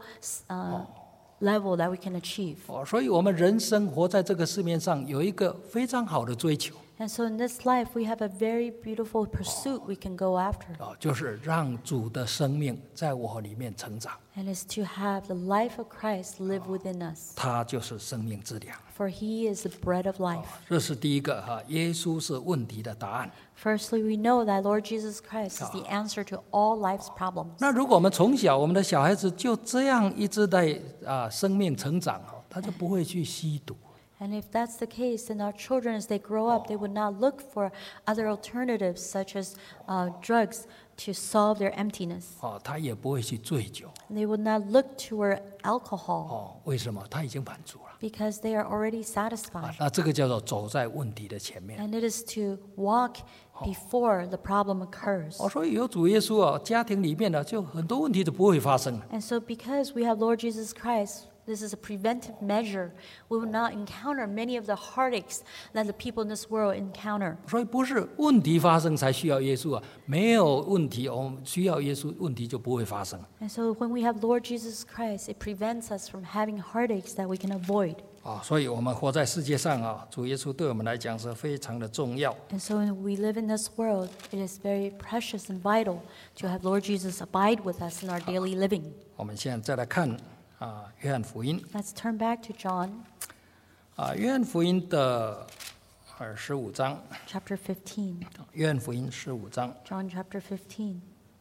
Speaker 2: level that we can achieve.
Speaker 1: 哦。所以，我们人生活在这个市面上有一个非常好的追求
Speaker 2: And so in this life, we have a very beautiful pursuit we can go after.
Speaker 1: 啊，就是让主的生命在我里面成长，
Speaker 2: And it's to have the life of Christ live within us.
Speaker 1: 他就是生命之粮。
Speaker 2: For he is the bread of life.
Speaker 1: 这是第一个哈，耶稣是问题的答案。
Speaker 2: Firstly, we know that Lord Jesus Christ is the answer to all life's problems.
Speaker 1: 那如果我们从小我们的小孩子就这样一直在生命成长哦，他就不会去吸毒。
Speaker 2: And if that's the case, then our children, as they grow up, they would not look for other alternatives such as drugs to solve their emptiness.
Speaker 1: 哦，他也不会去醉酒
Speaker 2: They would not look toward alcohol
Speaker 1: 哦。为什么？他已经满足了
Speaker 2: because they are already
Speaker 1: 啊
Speaker 2: satisfied.
Speaker 1: 那这个叫做走在问题的前面
Speaker 2: And it is to walk before the problem occurs.
Speaker 1: 哦。所以有主耶稣哦，家庭里面呢，就很多问题都不会发生了。
Speaker 2: And so because we have Lord Jesus Christ, this is a preventive measure. We will not encounter many of the heartaches that the people in this world encounter.
Speaker 1: 所以不是问题发生才需要耶稣啊，没有问题我们需要耶稣，问题就不会发生
Speaker 2: And so when we have Lord Jesus Christ, it prevents us from having heartaches that we can avoid.
Speaker 1: 啊。所以我们活在世界上啊，主耶稣对我们来讲是非常的重要。
Speaker 2: And so when we live in this world, it is very precious and vital to have Lord Jesus abide with us in our daily living.
Speaker 1: 我们现在再来看约翰福音
Speaker 2: Let's turn back to John
Speaker 1: 约翰福音的15章，
Speaker 2: chapter 15.
Speaker 1: 约翰福音15章
Speaker 2: John chapter 15.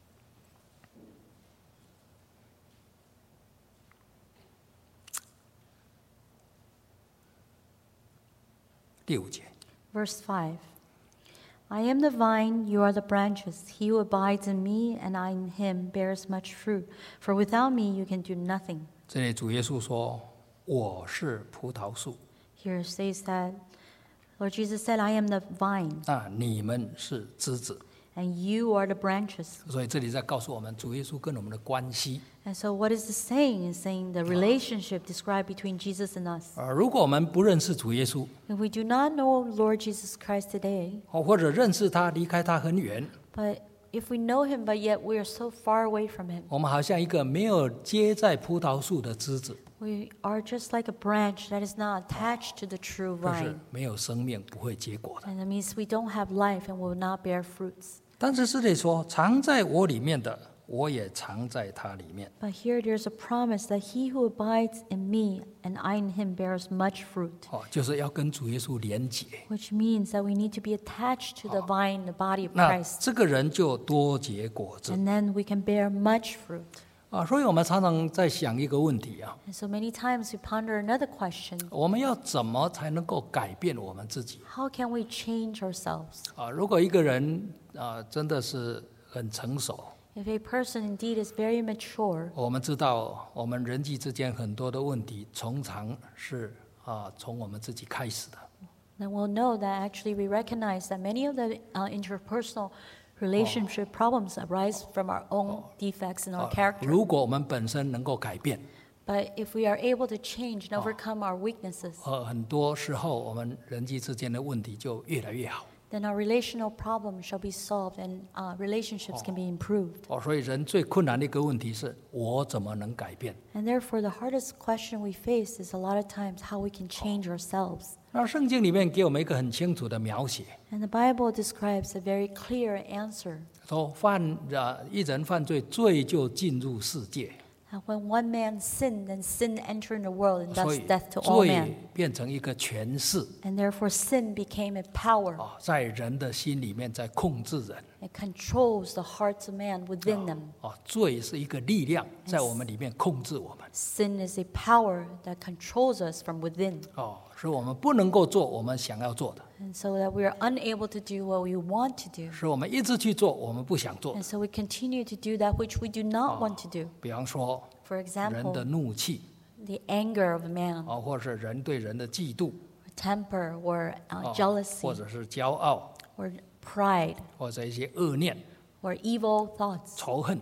Speaker 1: 第5节。
Speaker 2: Verse 5. I am the vine, you are the branches. He who abides in me and I in him bears much fruit. For without me you can do nothing.
Speaker 1: 这里主耶稣说：“我是葡萄树，
Speaker 2: Here it says that Lord Jesus said, I am the vine
Speaker 1: 你们是枝子。
Speaker 2: and you are the branches. ”
Speaker 1: 所以这里在告诉我们，主耶稣跟我们的关系
Speaker 2: And so what is the saying? It's saying the relationship described between Jesus and us.
Speaker 1: 如果我们不认识主耶稣，
Speaker 2: If we do not know Lord Jesus Christ today,
Speaker 1: 或者认识他，离开他很远，
Speaker 2: but if we know him but yet we are so far away from him,
Speaker 1: 我们好像一个没有接在葡萄树的枝子，
Speaker 2: we are just like a branch that is not attached to the true
Speaker 1: 就是
Speaker 2: vine.
Speaker 1: 没有生命，不会结果的。
Speaker 2: And that means we don't have life and will not bear fruits.
Speaker 1: 但是这里说，藏在我里面的，我也藏在他里面。
Speaker 2: But here there's a promise that he who abides in me and I in him bears much fruit,
Speaker 1: 就是要跟主耶稣连结，
Speaker 2: which means that we need to be attached to the vine, the body of
Speaker 1: 那
Speaker 2: Christ.
Speaker 1: 这个人就多结果子
Speaker 2: And then we can bear much fruit.
Speaker 1: 所以我们常常在想一个问题啊，
Speaker 2: And so many times we ponder another question.
Speaker 1: 我们要怎么才能够改变我们自己
Speaker 2: How can we change ourselves?
Speaker 1: 如果一个人真的是很成熟，
Speaker 2: If a person indeed is very mature,
Speaker 1: 我们知道我们人际之间很多的问题，通常是从我们自己开始的。
Speaker 2: then we'll know that actually we recognize that many of the interpersonal relationship problems arise from our own defects in our character.
Speaker 1: 如果我们本身能够改变，
Speaker 2: But if we are able to change and overcome our weaknesses,
Speaker 1: 很多时候我们人际之间的问题就越来越好。
Speaker 2: then our relational problems shall be solved and relationships can be improved.
Speaker 1: 所以人最困难的一个问题是，我怎么能改变？
Speaker 2: And therefore, the hardest question we face is a lot of times how we can change ourselves.
Speaker 1: 那圣经里面给我们一个很清楚的描写，
Speaker 2: And the Bible describes a very clear answer.
Speaker 1: 说一人犯罪，罪就进入世界，
Speaker 2: When one man sinned, then sin entered in the world, and
Speaker 1: 所
Speaker 2: thus
Speaker 1: 以
Speaker 2: death to all
Speaker 1: 罪
Speaker 2: men.
Speaker 1: 变成一个权势，
Speaker 2: And therefore, sin became a power.
Speaker 1: 在人的心里面在控制人。
Speaker 2: It controls the hearts of man within them.
Speaker 1: 罪是一个力量在我们里面控制我们。
Speaker 2: Sin is a power that controls us from within.
Speaker 1: 使我们不能够做我们想要做的，
Speaker 2: And so that we are unable to do what we want to do.
Speaker 1: 使我们一直去做我们不想做的。
Speaker 2: And so we continue to do that which we do not want to do.
Speaker 1: 比方说
Speaker 2: For
Speaker 1: 人的
Speaker 2: example,
Speaker 1: 怒气
Speaker 2: the anger of man,
Speaker 1: 或者是人对人的嫉妒
Speaker 2: temper, or
Speaker 1: 或
Speaker 2: jealousy,
Speaker 1: 者是骄傲
Speaker 2: or pride,
Speaker 1: 或者一些恶念
Speaker 2: or evil thoughts,
Speaker 1: 仇恨，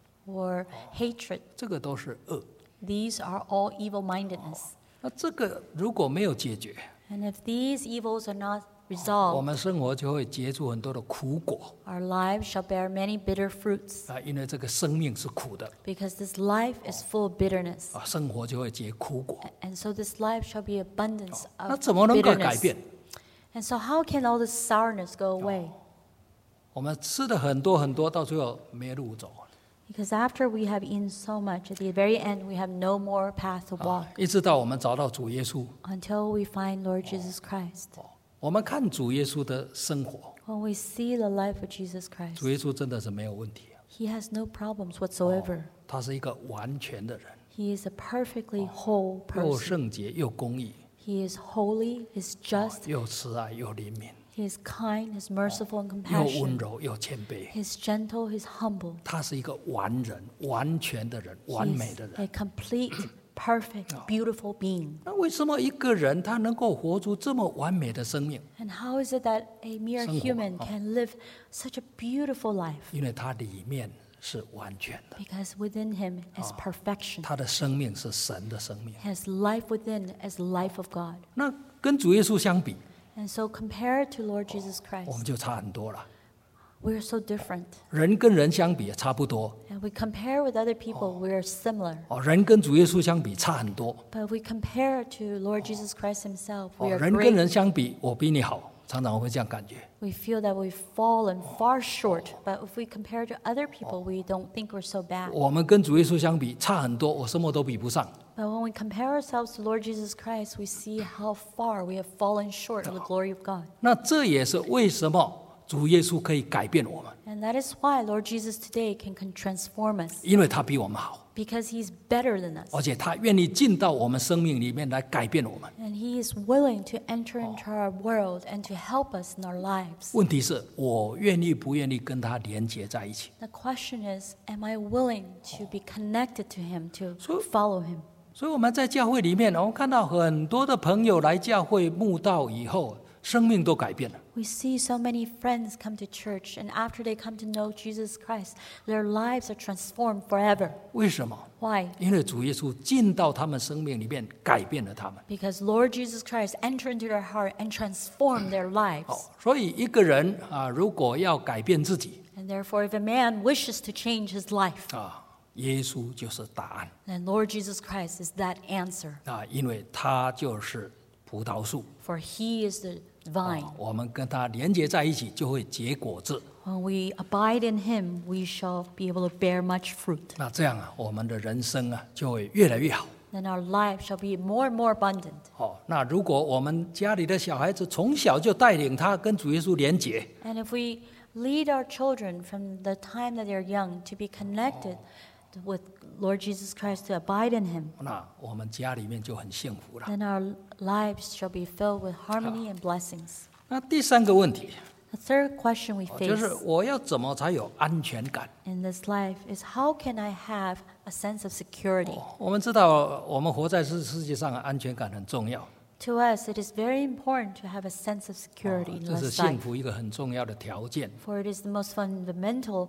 Speaker 2: or hatred.
Speaker 1: 这个都是恶。
Speaker 2: These are all evil-mindedness.
Speaker 1: 那这个如果没有解决，
Speaker 2: And if these evils are not
Speaker 1: 我
Speaker 2: resolved,
Speaker 1: 们生活就会结出很多的苦果
Speaker 2: our lives shall bear many bitter fruits.
Speaker 1: 因为这个生命是苦的
Speaker 2: Because this life is full of bitterness.
Speaker 1: 生活就会结苦果。
Speaker 2: And so this life shall be abundance
Speaker 1: 那
Speaker 2: of
Speaker 1: 怎么能够改
Speaker 2: bitterness.
Speaker 1: 变？
Speaker 2: And so how can all this sourness go away?
Speaker 1: 我们吃的很多很多，到最后没路走，
Speaker 2: Because after we have eaten so much, at the very end, we have no more path to walk
Speaker 1: 一直到我们找到主耶稣。
Speaker 2: until we find Lord Jesus Christ.
Speaker 1: 我们看主耶稣的生活，
Speaker 2: When we see the life of Jesus
Speaker 1: 主
Speaker 2: Christ,
Speaker 1: 耶稣真的是没有问题，
Speaker 2: He has no problems whatsoever.
Speaker 1: 他是一个完全的人，
Speaker 2: He is a perfectly whole
Speaker 1: 又
Speaker 2: person.
Speaker 1: 圣洁又公义，
Speaker 2: He is holy, is just,
Speaker 1: 又慈爱又怜悯，
Speaker 2: He is kind, is merciful and
Speaker 1: 又温
Speaker 2: compassionate.
Speaker 1: 柔又谦卑。
Speaker 2: He's gentle, He's humble.
Speaker 1: 他是一个完人、完全的人、完
Speaker 2: He's
Speaker 1: 美的人。
Speaker 2: a complete, perfect, beautiful being.
Speaker 1: 那为什么一个人他能够活出这么完美的生命？
Speaker 2: And how is it that a mere
Speaker 1: 生活，
Speaker 2: human can live such a beautiful life?
Speaker 1: 因为他里面是完全的，
Speaker 2: Because within him is perfection.
Speaker 1: 他的生命是神的生命。
Speaker 2: His life within is the life of God.
Speaker 1: 那跟主耶稣相比，
Speaker 2: And so compared to Lord Jesus
Speaker 1: 我们
Speaker 2: Christ,
Speaker 1: 就差很多了。
Speaker 2: we're so different.
Speaker 1: 人跟人相比也差不多，
Speaker 2: And we compare with other people, we're similar.
Speaker 1: 人跟主耶稣相比差很多。
Speaker 2: But if we compare to Lord Jesus Christ himself, we are
Speaker 1: 人跟
Speaker 2: great.
Speaker 1: 人相比，我比你好，常常会这样感觉。
Speaker 2: We feel that we've fallen far short. But if we compare to other people, we don't think we're so bad.
Speaker 1: 我们跟主耶稣相比差很多，我什么都比不上。
Speaker 2: But when we compare ourselves to Lord Jesus Christ, we see how far we have fallen short of the glory of God.
Speaker 1: 那这也是为什么主耶稣可以改变我们，
Speaker 2: And that is why Lord Jesus today can transform us,
Speaker 1: 因为他比我们好，
Speaker 2: because He's better than us.
Speaker 1: 而且他愿意进到我们生命里面来改变我们。
Speaker 2: And He is willing to enter into our world and to help us in our lives.
Speaker 1: 问题是我愿意不愿意跟他连接在一起？
Speaker 2: The question is, am I willing to be connected to Him, to follow Him?
Speaker 1: 所以我们在教会里面，我们看到很多的朋友来教会慕道以后，生命都改变了。
Speaker 2: We see so many friends come to church, and after they come to know Jesus Christ, their lives are transformed forever.
Speaker 1: 为什么？
Speaker 2: Why?
Speaker 1: 因为主耶稣进到他们生命里面，改变了他们。
Speaker 2: Because Lord Jesus Christ entered into their heart and transformed their lives.
Speaker 1: 所以一个人如果要改变自己
Speaker 2: And therefore, if a man wishes to change his life,
Speaker 1: 耶稣就是答案
Speaker 2: then Lord Jesus Christ is that answer.
Speaker 1: 因为他就是葡萄树。
Speaker 2: For He is the vine.
Speaker 1: 我们跟他连接在一起，就会结果子。
Speaker 2: When we abide in Him, we shall be able to bear much fruit.
Speaker 1: 那这样我们的人生就会越来越好。
Speaker 2: Then our life shall be more and more abundant.
Speaker 1: 那如果我们家里的小孩子从小就带领他跟主耶稣连结，
Speaker 2: And if we lead our children from the time that they're young to be connected with Lord Jesus Christ, to abide in Him,
Speaker 1: 那我们家里面就很幸福了。
Speaker 2: then our lives shall be filled with harmony and blessings.
Speaker 1: 那第三个问题
Speaker 2: The third question we
Speaker 1: 就
Speaker 2: face
Speaker 1: 是我要怎么才有安全感？
Speaker 2: in this life is, how can I have a sense of security?
Speaker 1: 我们知道我们活在世界上，安全感很重要，
Speaker 2: To us, it is very important to have a sense of security in
Speaker 1: 这是
Speaker 2: this
Speaker 1: 幸
Speaker 2: life,
Speaker 1: 福一个很重要的条件。
Speaker 2: for it is the most fundamental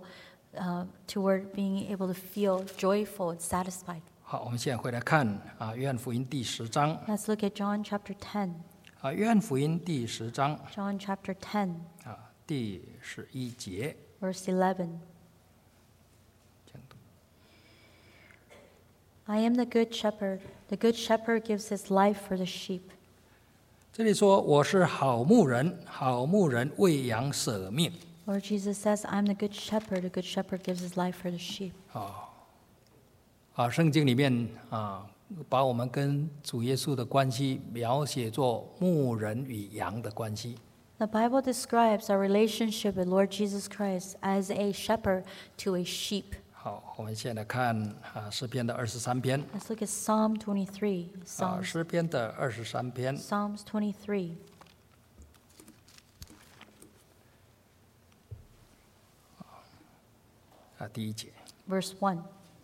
Speaker 2: toward being able to feel joyful and satisfied.
Speaker 1: 好，我们现在回来看约翰福音第10章
Speaker 2: Let's look at John chapter 10.
Speaker 1: 约翰福音第10章
Speaker 2: John chapter 10,
Speaker 1: 第11节。
Speaker 2: verse 11. I am the good shepherd. The good shepherd gives his life for the sheep.
Speaker 1: 这里说我是好牧人，好牧人为羊舍命。
Speaker 2: Lord Jesus says, I'm the good shepherd. The good shepherd gives his life for the sheep.
Speaker 1: 圣经里面把我们跟主耶稣的关系描写作牧人与羊的关系。
Speaker 2: The Bible describes our relationship with Lord Jesus Christ as a shepherd to a sheep.
Speaker 1: 好，我们现在看诗篇的23篇。
Speaker 2: Let's look at Psalm 23.
Speaker 1: 诗篇的23篇。
Speaker 2: Psalms 23.
Speaker 1: 第1节。
Speaker 2: Verse 1.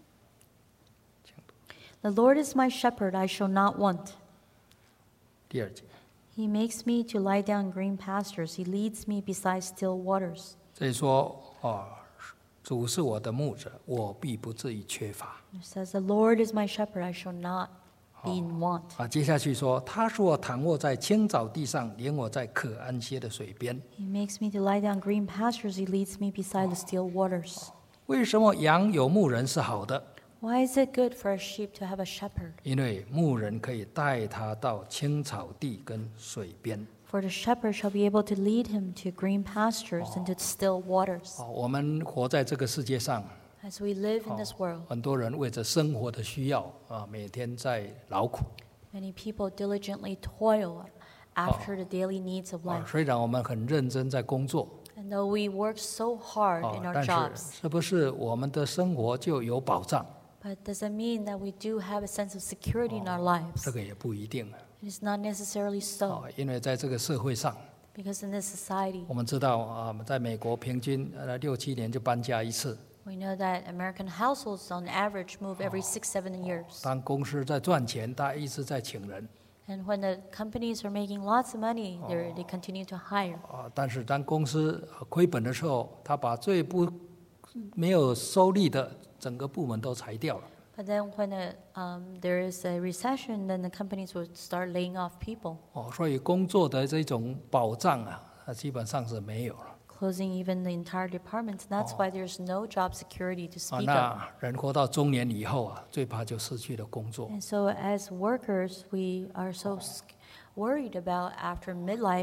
Speaker 2: The Lord is my shepherd, I shall not want.
Speaker 1: 第2节。
Speaker 2: He makes me to lie down in green pastures. He leads me beside still waters.
Speaker 1: 这里说主是我的牧者，我必不至于缺乏。
Speaker 2: It says, The Lord is my shepherd, I shall not be in want.
Speaker 1: 接下去说，他使我躺卧在青草地上，领我在可安歇的水边。
Speaker 2: He makes me to lie down in green pastures. He leads me beside the still waters.
Speaker 1: 为什么羊有牧人是好的？
Speaker 2: Why is it good for a sheep to have a shepherd?
Speaker 1: 因为牧人可以带他到青草地跟水边。
Speaker 2: For the shepherd shall be able to lead him to green pastures and to still waters.
Speaker 1: 我们活在这个世界上，
Speaker 2: As we live in this world,
Speaker 1: 很多人为着生活的需要每天在劳苦。
Speaker 2: many people diligently toil after the daily needs of life.
Speaker 1: 虽然我们很认真在工作，
Speaker 2: And though we work so hard in our
Speaker 1: 但
Speaker 2: jobs,
Speaker 1: 是是不是我们的生活就有保障？
Speaker 2: but does it mean that we do have a sense of security in our lives?
Speaker 1: 这个也不一定。
Speaker 2: It is not necessarily so,
Speaker 1: 因为在这个社会上，
Speaker 2: because in this society,
Speaker 1: 我们知道在美国平均6-7年就搬家一次。
Speaker 2: we know that American households on average move every 6-7 years.
Speaker 1: 当公司在赚钱，他一直在请人。
Speaker 2: And when the companies are making lots of money, they continue to hire.
Speaker 1: 但是当公司亏本的时候，他把最没有收利的整个部门都裁掉了。
Speaker 2: But then when there is a recession, then the companies will start laying off people,
Speaker 1: 所以工作的这种保障基本上是没有了。
Speaker 2: closing even the entire departments. That's why there's no job security to speak of.
Speaker 1: 那人活到中年以后最怕就失去了工作。
Speaker 2: And so as workers, we are so worried about after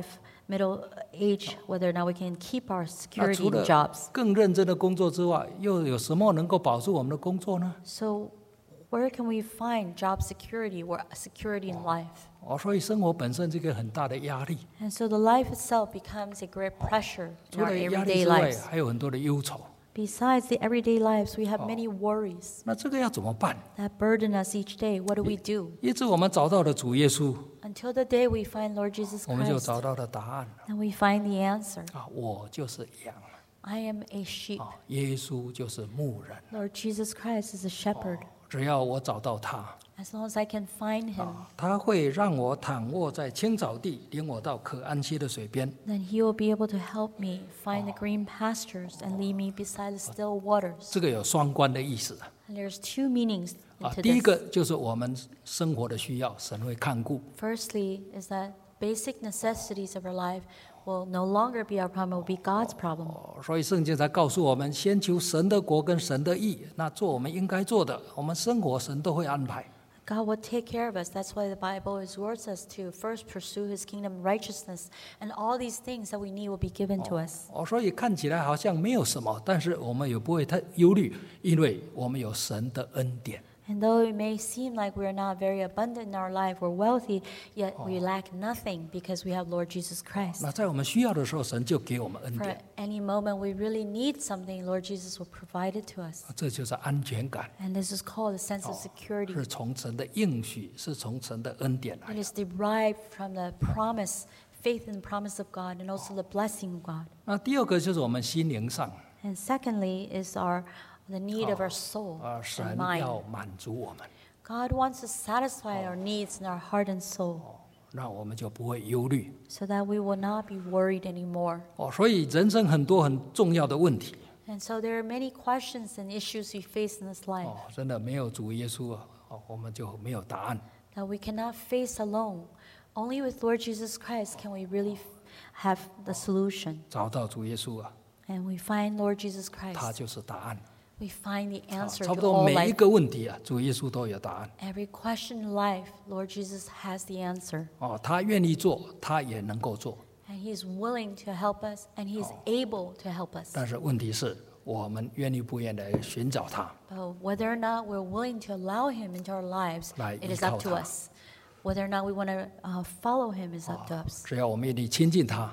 Speaker 2: middle age, whether or not we can keep our
Speaker 1: 那
Speaker 2: security
Speaker 1: 除
Speaker 2: in
Speaker 1: 了
Speaker 2: jobs.
Speaker 1: 更认真的工作之外，又有什么能够保住我们的工作呢？
Speaker 2: So where can we find job security or security in life?
Speaker 1: 所以生活本身是一个很大的压力。
Speaker 2: And so the life itself becomes a great pressure in
Speaker 1: 除
Speaker 2: our
Speaker 1: 了压力
Speaker 2: everyday
Speaker 1: 之外，
Speaker 2: lives.
Speaker 1: 还有很多的忧愁。
Speaker 2: Besides the everyday lives, we have many worries
Speaker 1: 那这个要怎么办？
Speaker 2: that burden us each day. What do we do?
Speaker 1: 一直我们找到了主耶稣，
Speaker 2: Until the day we find Lord Jesus
Speaker 1: 我们就
Speaker 2: Christ,
Speaker 1: 找到了答案。
Speaker 2: and we find the answer.
Speaker 1: 我就是羊，
Speaker 2: I am a sheep.
Speaker 1: 耶稣就是牧人。
Speaker 2: Lord Jesus Christ is a shepherd.
Speaker 1: 只要我找到他，
Speaker 2: As long as I can find him,
Speaker 1: 他会让我躺卧在青草地，领我到可安歇的水边。
Speaker 2: then he will be able to help me find the green pastures and lead me beside the still waters.
Speaker 1: 这个有双关的意思。
Speaker 2: And there's two meanings into
Speaker 1: 第一个
Speaker 2: this.
Speaker 1: 就是我们生活的需要，神会看顾。
Speaker 2: Firstly, is that basic necessities of our life will no longer be our problem, it will be God's problem.
Speaker 1: 所以圣经才告诉我们，先求神的国跟神的义，那做我们应该做的，我们生活神都会安排。
Speaker 2: God will take care of us. That's why the Bible exhorts us to first pursue His kingdom righteousness, and all these things that we need will be given to us.
Speaker 1: 所以看起来好像没有什么，但是我们也不会太忧虑，因为我们有神的恩典。
Speaker 2: And though it may seem like we're not very abundant in our life, we're wealthy, yet we lack nothing because we have Lord Jesus Christ.
Speaker 1: 那在我们需要的时候，神就给我们恩
Speaker 2: For
Speaker 1: 典，
Speaker 2: any moment we really need something, Lord Jesus will provide it to us.
Speaker 1: 这就是安全感，
Speaker 2: And this is called a sense of security.
Speaker 1: 是从神的应许，是从神的恩典来
Speaker 2: It。is derived from the promise, faith in the promise of God, and also the blessing of God.
Speaker 1: 那第二个就是我们心灵上，
Speaker 2: And secondly is the need of our soul
Speaker 1: 神
Speaker 2: and mind.
Speaker 1: 要满足我们，
Speaker 2: God wants to satisfy our needs in our heart and soul
Speaker 1: 那我们就不会忧虑。
Speaker 2: so that we will not be worried anymore.
Speaker 1: 所以人生很多很重要的问题，
Speaker 2: And so there are many questions and issues we face in this life
Speaker 1: 真的没有主耶稣我们就没有答案。
Speaker 2: that we cannot face alone. Only with Lord Jesus Christ can we really have the solution.
Speaker 1: 找到主耶稣
Speaker 2: And we find Lord Jesus
Speaker 1: 他
Speaker 2: Christ.
Speaker 1: 就是答案。
Speaker 2: We find the answer
Speaker 1: 差不
Speaker 2: to
Speaker 1: 多
Speaker 2: all
Speaker 1: 每一
Speaker 2: life.
Speaker 1: 个问题主耶稣都有答案。
Speaker 2: Every question in life, Lord Jesus has the answer.
Speaker 1: 他愿意做，他也能够做。
Speaker 2: And He is willing to help us, and He is able to help us.
Speaker 1: 但是问题是我们愿意不愿意来寻找他。
Speaker 2: But whether or not we're willing to allow Him into our lives,
Speaker 1: 来
Speaker 2: it is
Speaker 1: 依靠
Speaker 2: up to
Speaker 1: 他。
Speaker 2: us. Whether or not we want to follow Him is up to us.
Speaker 1: 只要我们愿意亲近他，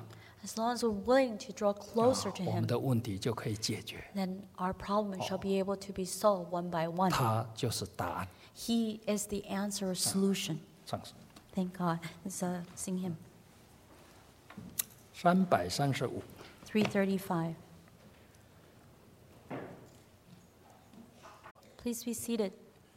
Speaker 2: As long as we're willing to draw closer to
Speaker 1: 我
Speaker 2: Him,
Speaker 1: 们的问题就可以解决。
Speaker 2: then our problem shall be able to be solved one by one.
Speaker 1: 他就是答案。
Speaker 2: He is the answer or solution.
Speaker 1: 唱诗
Speaker 2: Thank God. Let's sing Him.
Speaker 1: 335。
Speaker 2: 335. Please be seated.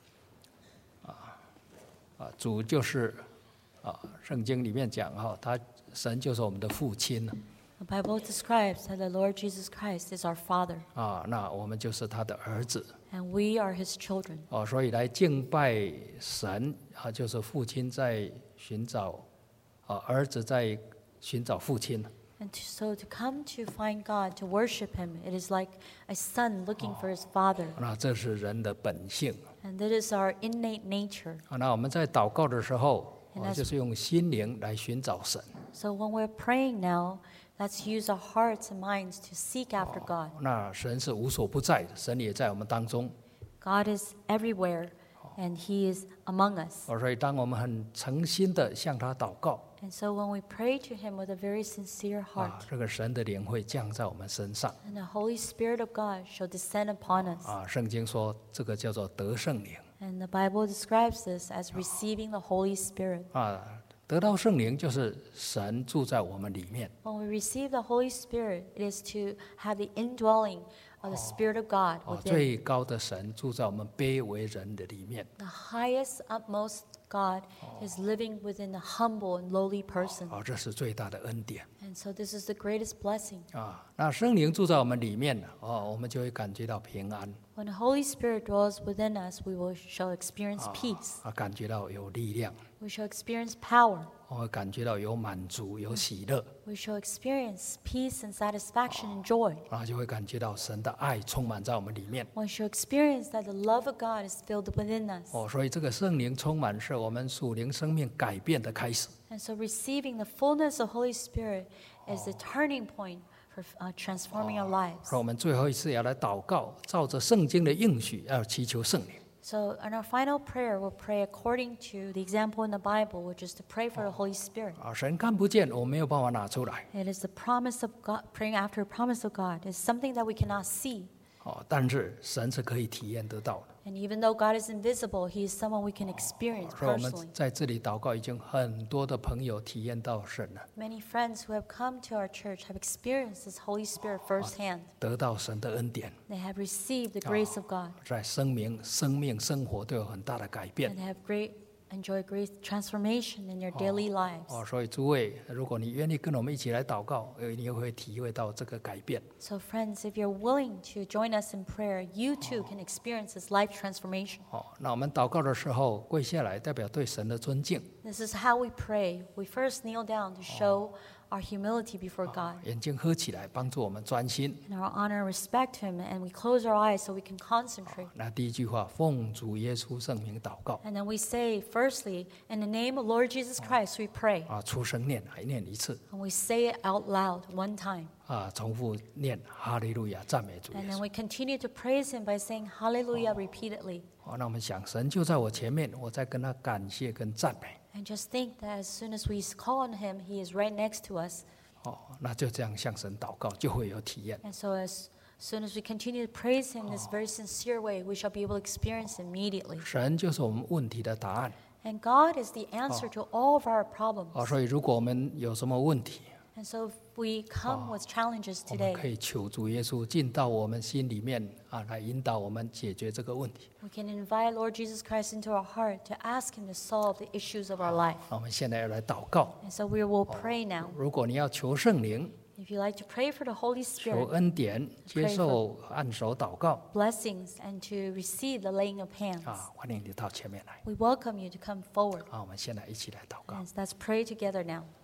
Speaker 1: 主就是圣经里面讲神就是我们的父亲
Speaker 2: The Bible describes that the Lord Jesus Christ is our Father,
Speaker 1: 那我们就是他的儿子
Speaker 2: and we are His children.
Speaker 1: 所以来敬拜神就是父亲在寻找儿子在寻找父亲
Speaker 2: So to come to find God, to worship Him, it is like a son looking for his father.
Speaker 1: 那这是人的本性
Speaker 2: And that is our innate nature.
Speaker 1: 那我们在祷告的时候
Speaker 2: And that's-
Speaker 1: 就是用心灵来寻找神
Speaker 2: So when we're praying now, let's use our hearts and minds to seek after God.
Speaker 1: 那神是无所不在的，神也在我们当中
Speaker 2: God is everywhere, and He is among us.
Speaker 1: 所以当我们很诚心的向他祷告
Speaker 2: And so when we pray to Him with a very sincere heart,
Speaker 1: 这个神的灵会降在我们身上
Speaker 2: and the Holy Spirit of God shall descend upon us.
Speaker 1: 圣经说这个叫做得圣灵
Speaker 2: And the Bible describes this as receiving the Holy Spirit.
Speaker 1: 得到圣灵就是神住在我们里面
Speaker 2: When we receive the Holy Spirit, it is to have the indwelling of the Spirit of God within.
Speaker 1: 最高的神住在我们卑微人的里面
Speaker 2: The highest, utmost God is living within the humble and lowly person.
Speaker 1: 这是最大的恩典
Speaker 2: And so this is the greatest blessing.
Speaker 1: 那圣灵住在我们里面我们就会感觉到平安
Speaker 2: When the Holy Spirit dwells within us, we shall experience peace.
Speaker 1: 感觉到有力量
Speaker 2: We shall experience power.
Speaker 1: 我会感觉到有满足有喜乐
Speaker 2: We shall experience peace and satisfaction and joy.
Speaker 1: 就会感觉到神的爱充满在我们里面
Speaker 2: We shall experience that the love of God is filled within us.
Speaker 1: 所以这个圣灵充满是我们属灵生命改变的开始
Speaker 2: And so receiving the fullness of Holy Spirit is the turning point for transforming our lives.
Speaker 1: 所以我们最后一次要来祷告，照着圣经的应许，要祈求圣灵。
Speaker 2: So in our final prayer, we'll pray according to the example in the Bible, which is to pray for the Holy Spirit.
Speaker 1: 神看不见，我没有办法拿出来。
Speaker 2: It is the promise of God, praying after a promise of God is something that we cannot see.
Speaker 1: 但是神是可以体验得到的。
Speaker 2: And even though God is invisible, He is someone we can experience
Speaker 1: 所以我们
Speaker 2: personally.
Speaker 1: 在这里祷告，已经很多的朋友体验到神了，
Speaker 2: Many friends who have come to our church have experienced this Holy Spirit firsthand.
Speaker 1: 得到神的恩典，
Speaker 2: They have received the grace of God
Speaker 1: 在生命、生活都有很大的改变
Speaker 2: and。have enjoy great transformation in their daily lives.
Speaker 1: 所以诸位，如果你愿意跟我们一起来祷告，你也会体会到这个改变。
Speaker 2: So friends, if you're willing to join us in prayer, you too can experience this life transformation.
Speaker 1: 那我们祷告的时候跪下来，代表对神的尊敬，
Speaker 2: This is how we pray. We first kneel down to show our humility before God
Speaker 1: 眼睛合起来，帮助我们专心。
Speaker 2: and our honor and respect Him, and we close our eyes so we can concentrate.
Speaker 1: 那第一句话，奉主耶稣圣名祷告
Speaker 2: And then we say, firstly, in the name of Lord Jesus Christ, we pray.
Speaker 1: 出声念，还念一次
Speaker 2: And we say it out loud one time.
Speaker 1: 重复念哈利路亚，赞美主耶
Speaker 2: And then
Speaker 1: 稣。
Speaker 2: we continue to praise Him by saying hallelujah repeatedly.
Speaker 1: 那我们想，神就在我前面，我在跟他感谢跟赞美。
Speaker 2: And just think that as soon as we call on Him, He is right next to us.
Speaker 1: 那就这样向神祷告，就会有体验。
Speaker 2: And so as soon as we continue to praise Him in this very sincere way, we shall be able to experience it immediately.
Speaker 1: 神就是我们问题的答案。
Speaker 2: And God is the answer to all of our problems.
Speaker 1: 所以如果我们有什么问题，
Speaker 2: And so if we come with challenges
Speaker 1: 我们可
Speaker 2: today,
Speaker 1: 以求主耶稣进到我们心里面来引导我们解决这个问题。
Speaker 2: we can invite Lord Jesus Christ into our heart to ask Him to solve the issues of our life.
Speaker 1: 我们现在要来祷告。
Speaker 2: And so we will pray now.
Speaker 1: 如果你要求圣灵、
Speaker 2: If you like to pray for the Holy
Speaker 1: 求
Speaker 2: Spirit,
Speaker 1: 恩典、接受按手祷告
Speaker 2: blessings, and to receive the laying of hands,
Speaker 1: 欢迎你到前面来。
Speaker 2: we welcome you to come forward.
Speaker 1: 我们现在一起来祷告。
Speaker 2: And let's pray together now.